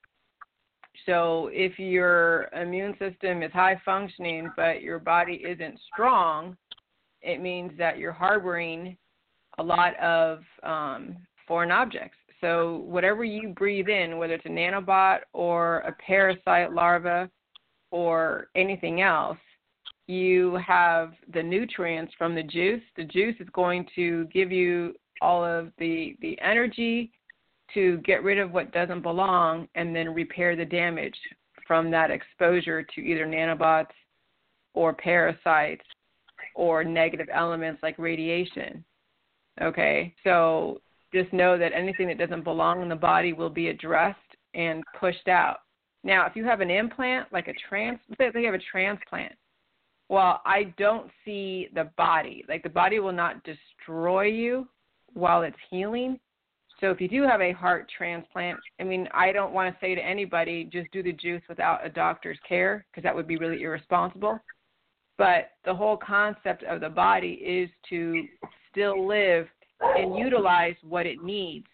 So if your immune system is high functioning but your body isn't strong, it means that you're harboring a lot of foreign objects. So whatever you breathe in, whether it's a nanobot or a parasite larva or anything else, you have the nutrients from the juice. The juice is going to give you all of the energy to get rid of what doesn't belong and then repair the damage from that exposure to either nanobots or parasites or negative elements like radiation. Okay, so just know that anything that doesn't belong in the body will be addressed and pushed out. Now, if you have an implant, like let's say you have a transplant, well, I don't see the body. Like the body will not destroy you while it's healing. So if you do have a heart transplant, I don't want to say to anybody, just do the juice without a doctor's care, because that would be really irresponsible. But the whole concept of the body is to still live and utilize what it needs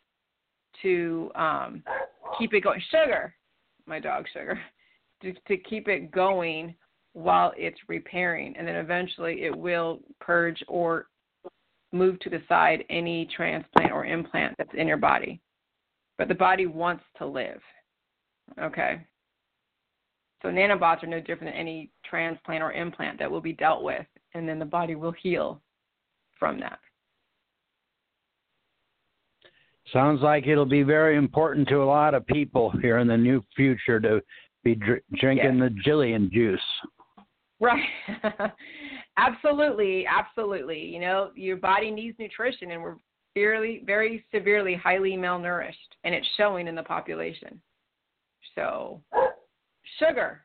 to keep it going. Sugar, my dog Sugar, to keep it going while it's repairing. And then eventually it will purge or move to the side any transplant or implant that's in your body. But the body wants to live. Okay? So nanobots are no different than any transplant or implant that will be dealt with, and then the body will heal from that. Sounds like it'll be very important to a lot of people here in the new future to be drinking the Jillian juice. Right. Absolutely. You know, your body needs nutrition, and we're very severely highly malnourished, and it's showing in the population. So, sugar.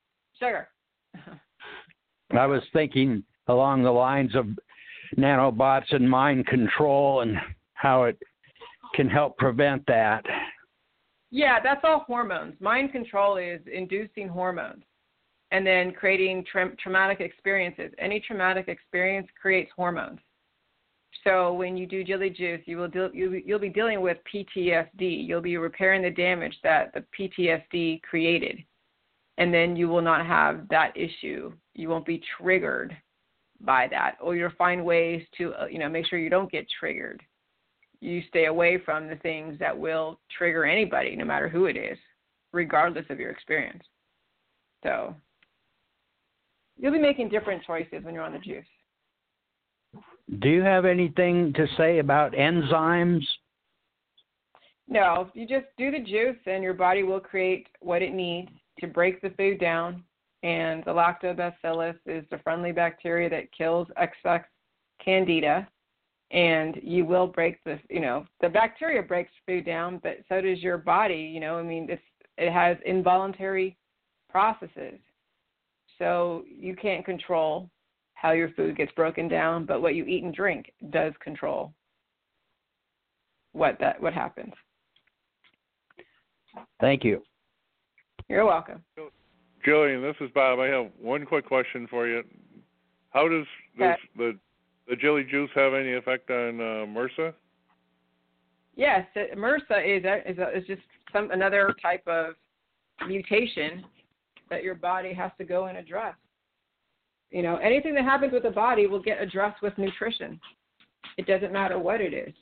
I was thinking along the lines of nanobots and mind control and how it can help prevent that. Yeah, that's all hormones. Mind control is inducing hormones and then creating traumatic experiences. Any traumatic experience creates hormones. So when you do Jilly Juice, you'll be dealing with PTSD. You'll be repairing the damage that the PTSD created, and then you will not have that issue. You won't be triggered by that, or you'll find ways to make sure you don't get triggered. You stay away from the things that will trigger anybody, no matter who it is, regardless of your experience. So you'll be making different choices when you're on the juice. Do you have anything to say about enzymes? No, you just do the juice and your body will create what it needs to break the food down. And the lactobacillus is the friendly bacteria that kills excess candida. And you will break the bacteria breaks food down, but so does your body. It has involuntary processes. So you can't control how your food gets broken down, but what you eat and drink does control what happens. Thank you. You're welcome. Jillian, this is Bob. I have one quick question for you. How does the Jilly Juice have any effect on MRSA? Yes, MRSA is just another type of mutation that your body has to go and address. Anything that happens with the body will get addressed with nutrition. It doesn't matter what it is.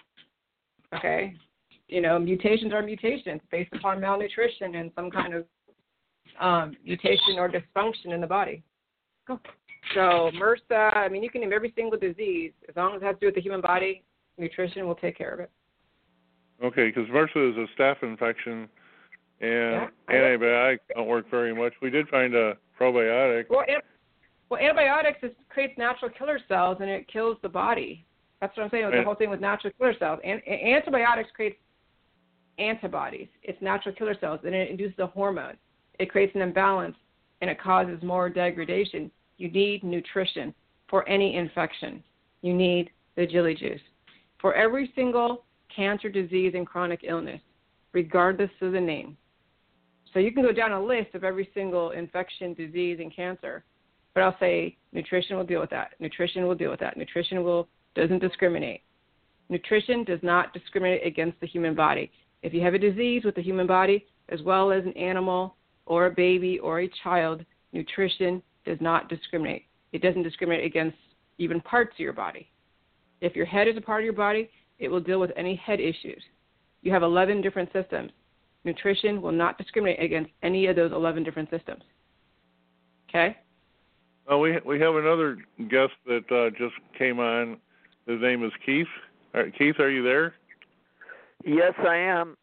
Okay? Mutations are mutations based upon malnutrition and some kind of mutation or dysfunction in the body. Go. So MRSA, you can name every single disease. As long as it has to do with the human body, nutrition will take care of it. Okay, because MRSA is a staph infection, and antibiotics don't work very much. We did find a probiotic. Well, antibiotics creates natural killer cells, and it kills the body. That's what I'm saying with the whole thing with natural killer cells. And antibiotics creates antibodies. It's natural killer cells, and it induces a hormone. It creates an imbalance, and it causes more degradation. You need nutrition for any infection. You need the Jilly Juice. For every single cancer, disease, and chronic illness, regardless of the name. So you can go down a list of every single infection, disease, and cancer, but I'll say nutrition will deal with that. Nutrition will deal with that. Nutrition doesn't discriminate. Nutrition does not discriminate against the human body. If you have a disease with the human body, as well as an animal or a baby or a child, nutrition does not discriminate. It doesn't discriminate against even parts of your body. If your head is a part of your body, it will deal with any head issues. You have 11 different systems. Nutrition will not discriminate against any of those 11 different systems. Okay? We have another guest that just came on. His name is Keith. Keith, are you there? Yes, I am.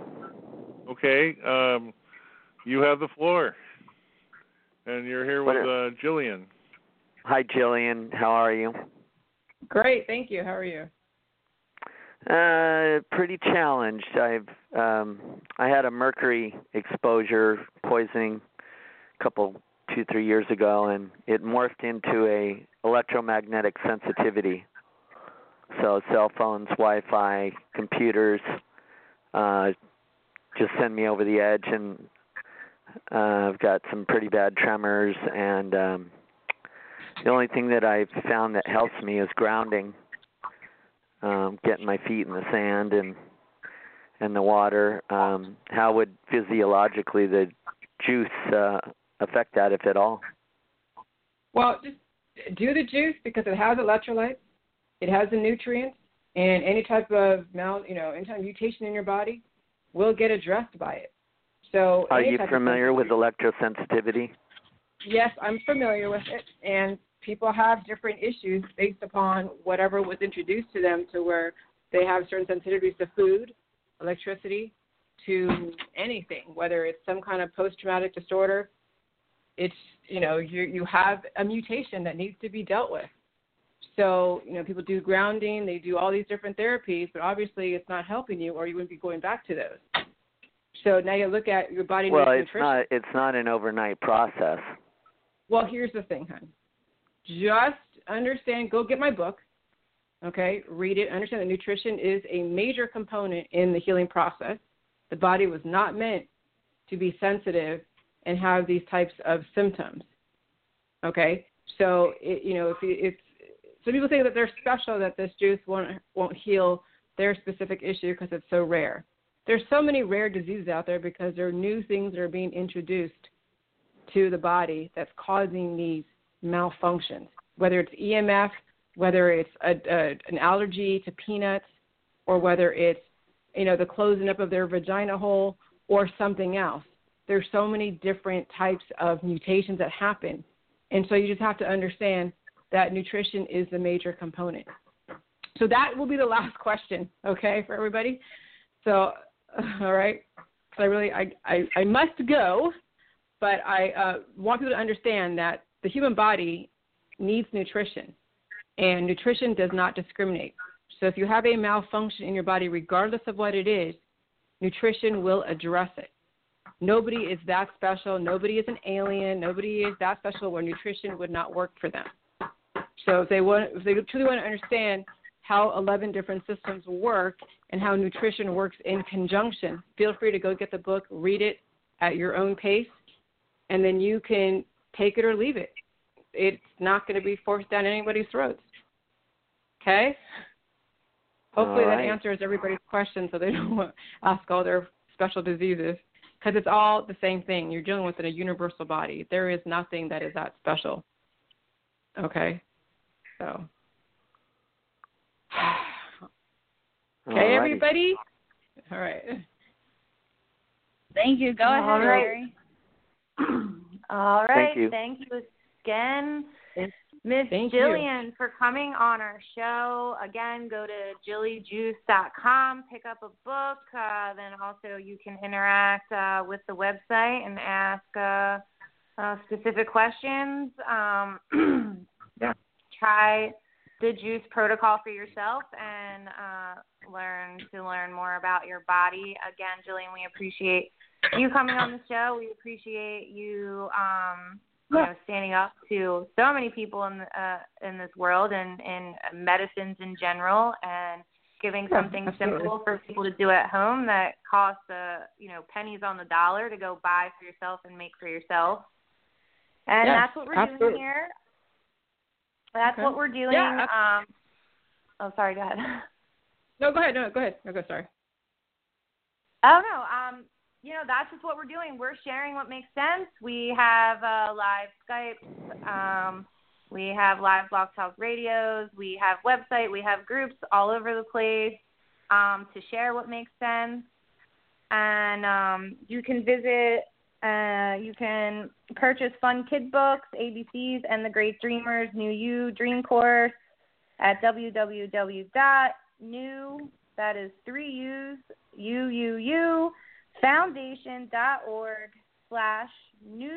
Okay. You have the floor. And you're here with Jillian. Hi, Jillian. How are you? Great, thank you. How are you? Pretty challenged. I had a mercury exposure poisoning a couple 2-3 years ago, and it morphed into a electromagnetic sensitivity. So cell phones, Wi-Fi, computers just send me over the edge, and I've got some pretty bad tremors, and the only thing that I've found that helps me is grounding, getting my feet in the sand and the water. How would physiologically the juice affect that, if at all? Well, just do the juice because it has electrolytes, it has the nutrients, and any type of any type of mutation in your body will get addressed by it. So, are you familiar with electrosensitivity? Yes, I'm familiar with it, and people have different issues based upon whatever was introduced to them to where They have certain sensitivities to food, electricity, to anything, whether it's some kind of post-traumatic disorder. It's, you have a mutation that needs to be dealt with. So, people do grounding, they do all these different therapies, but obviously it's not helping you, or you wouldn't be going back to those. So now you look at your body needs nutrition. It's not an overnight process. Well, here's the thing, hon. Just understand, go get my book, okay? Read it. Understand that nutrition is a major component in the healing process. The body was not meant to be sensitive and have these types of symptoms, okay? So, if some people say that they're special, that this juice won't heal their specific issue because it's so rare. There's so many rare diseases out there because there are new things that are being introduced to the body that's causing these malfunctions, whether it's EMF, whether it's an allergy to peanuts, or whether it's, the closing up of their vagina hole or something else. There's so many different types of mutations that happen. And so you just have to understand that nutrition is the major component. So that will be the last question, okay, for everybody. So, all right. So I must go, but I want people to understand that the human body needs nutrition, and nutrition does not discriminate. So if you have a malfunction in your body, regardless of what it is, nutrition will address it. Nobody is that special. Nobody is an alien. Nobody is that special where nutrition would not work for them. So if they truly want to understand how 11 different systems work and how nutrition works in conjunction, feel free to go get the book, read it at your own pace, and then you can take it or leave it. It's not going to be forced down anybody's throats. Okay? Hopefully that answers everybody's question so they don't ask all their special diseases, because it's all the same thing. You're dealing with a universal body. There is nothing that is that special. Okay? So. Okay, everybody? All right. Thank you. Go ahead, Mary. All right. Thank you again, Miss Jillian, for coming on our show. Again, go to jillyjuice.com, pick up a book. Then also you can interact with the website and ask specific questions. Try the juice protocol for yourself and learn more about your body. Again, Jillian, we appreciate you coming on the show. We appreciate you, standing up to so many people in this world and in medicines in general, and giving something simple for people to do at home that costs pennies on the dollar to go buy for yourself and make for yourself. And that's what we're doing here. That's what we're doing. Yeah. Sorry, go ahead. No, go ahead. Sorry. Oh, no. That's just what we're doing. We're sharing what makes sense. We have live Skype. We have live Blog Talk radios. We have website. We have groups all over the place to share what makes sense. And you can visit. You can purchase fun kid books, ABCs and the Great Dreamers New You Dream Course at www.new, that is 3 U's, UUU, foundation.org/new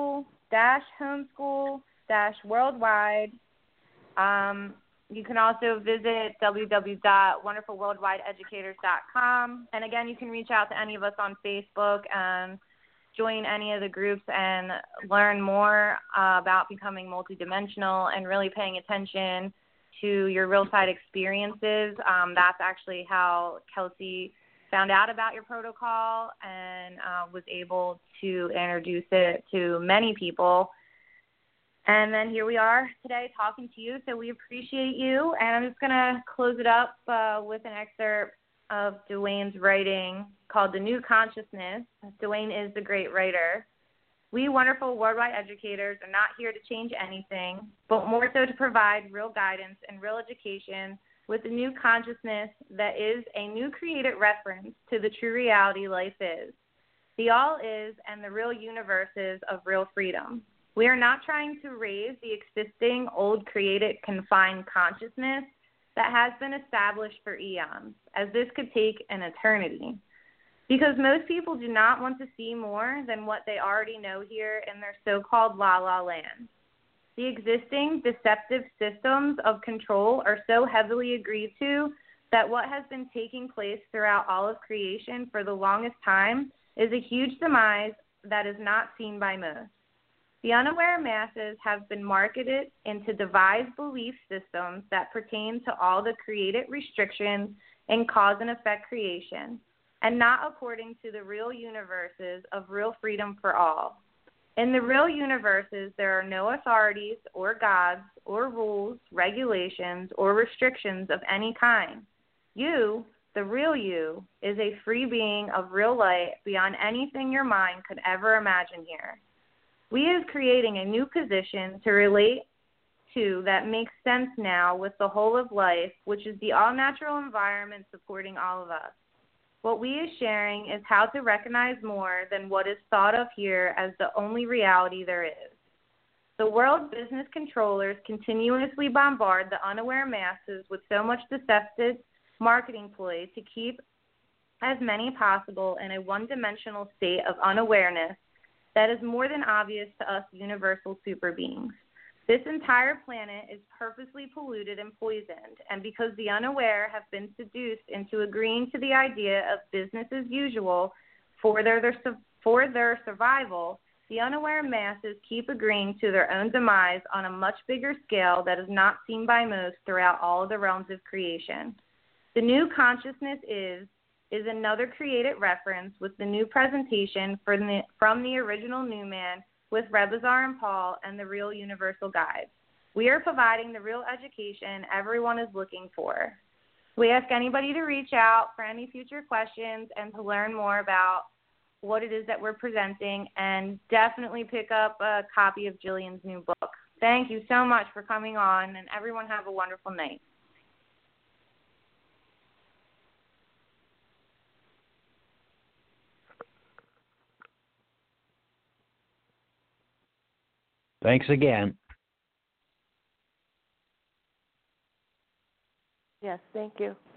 school-homeschool-worldwide. You can also visit www.wonderfulworldwideeducators.com. And again, you can reach out to any of us on Facebook and join any of the groups and learn more about becoming multidimensional and really paying attention to your real side experiences. That's actually how Kelsey found out about your protocol and was able to introduce it to many people. And then here we are today talking to you, so we appreciate you. And I'm just going to close it up with an excerpt of Dwayne's writing called The New Consciousness. Dwayne is the great writer. We wonderful worldwide educators are not here to change anything, but more so to provide real guidance and real education with the new consciousness that is a new created reference to the true reality life is, the all is, and the real universe is of real freedom. We are not trying to raise the existing old created confined consciousness that has been established for eons, as this could take an eternity. Because most people do not want to see more than what they already know here in their so-called la-la land. The existing deceptive systems of control are so heavily agreed to that what has been taking place throughout all of creation for the longest time is a huge demise that is not seen by most. The unaware masses have been marketed into devised belief systems that pertain to all the created restrictions in cause and effect creation, and not according to the real universes of real freedom for all. In the real universes, there are no authorities or gods or rules, regulations, or restrictions of any kind. You, the real you, is a free being of real light beyond anything your mind could ever imagine here. We is creating a new position to relate to that makes sense now with the whole of life, which is the all-natural environment supporting all of us. What we is sharing is how to recognize more than what is thought of here as the only reality there is. The world business controllers continuously bombard the unaware masses with so much deceptive marketing ploy to keep as many possible in a one-dimensional state of unawareness that is more than obvious to us universal super beings. This entire planet is purposely polluted and poisoned, and because the unaware have been seduced into agreeing to the idea of business as usual for their survival, the unaware masses keep agreeing to their own demise on a much bigger scale that is not seen by most throughout all of the realms of creation. The new consciousness is another created reference with the new presentation from the original New Man with Rebazar and Paul and the real universal guide. We are providing the real education everyone is looking for. We ask anybody to reach out for any future questions and to learn more about what it is that we're presenting, and definitely pick up a copy of Jillian's new book. Thank you so much for coming on, and everyone have a wonderful night. Thanks again. Yes, thank you.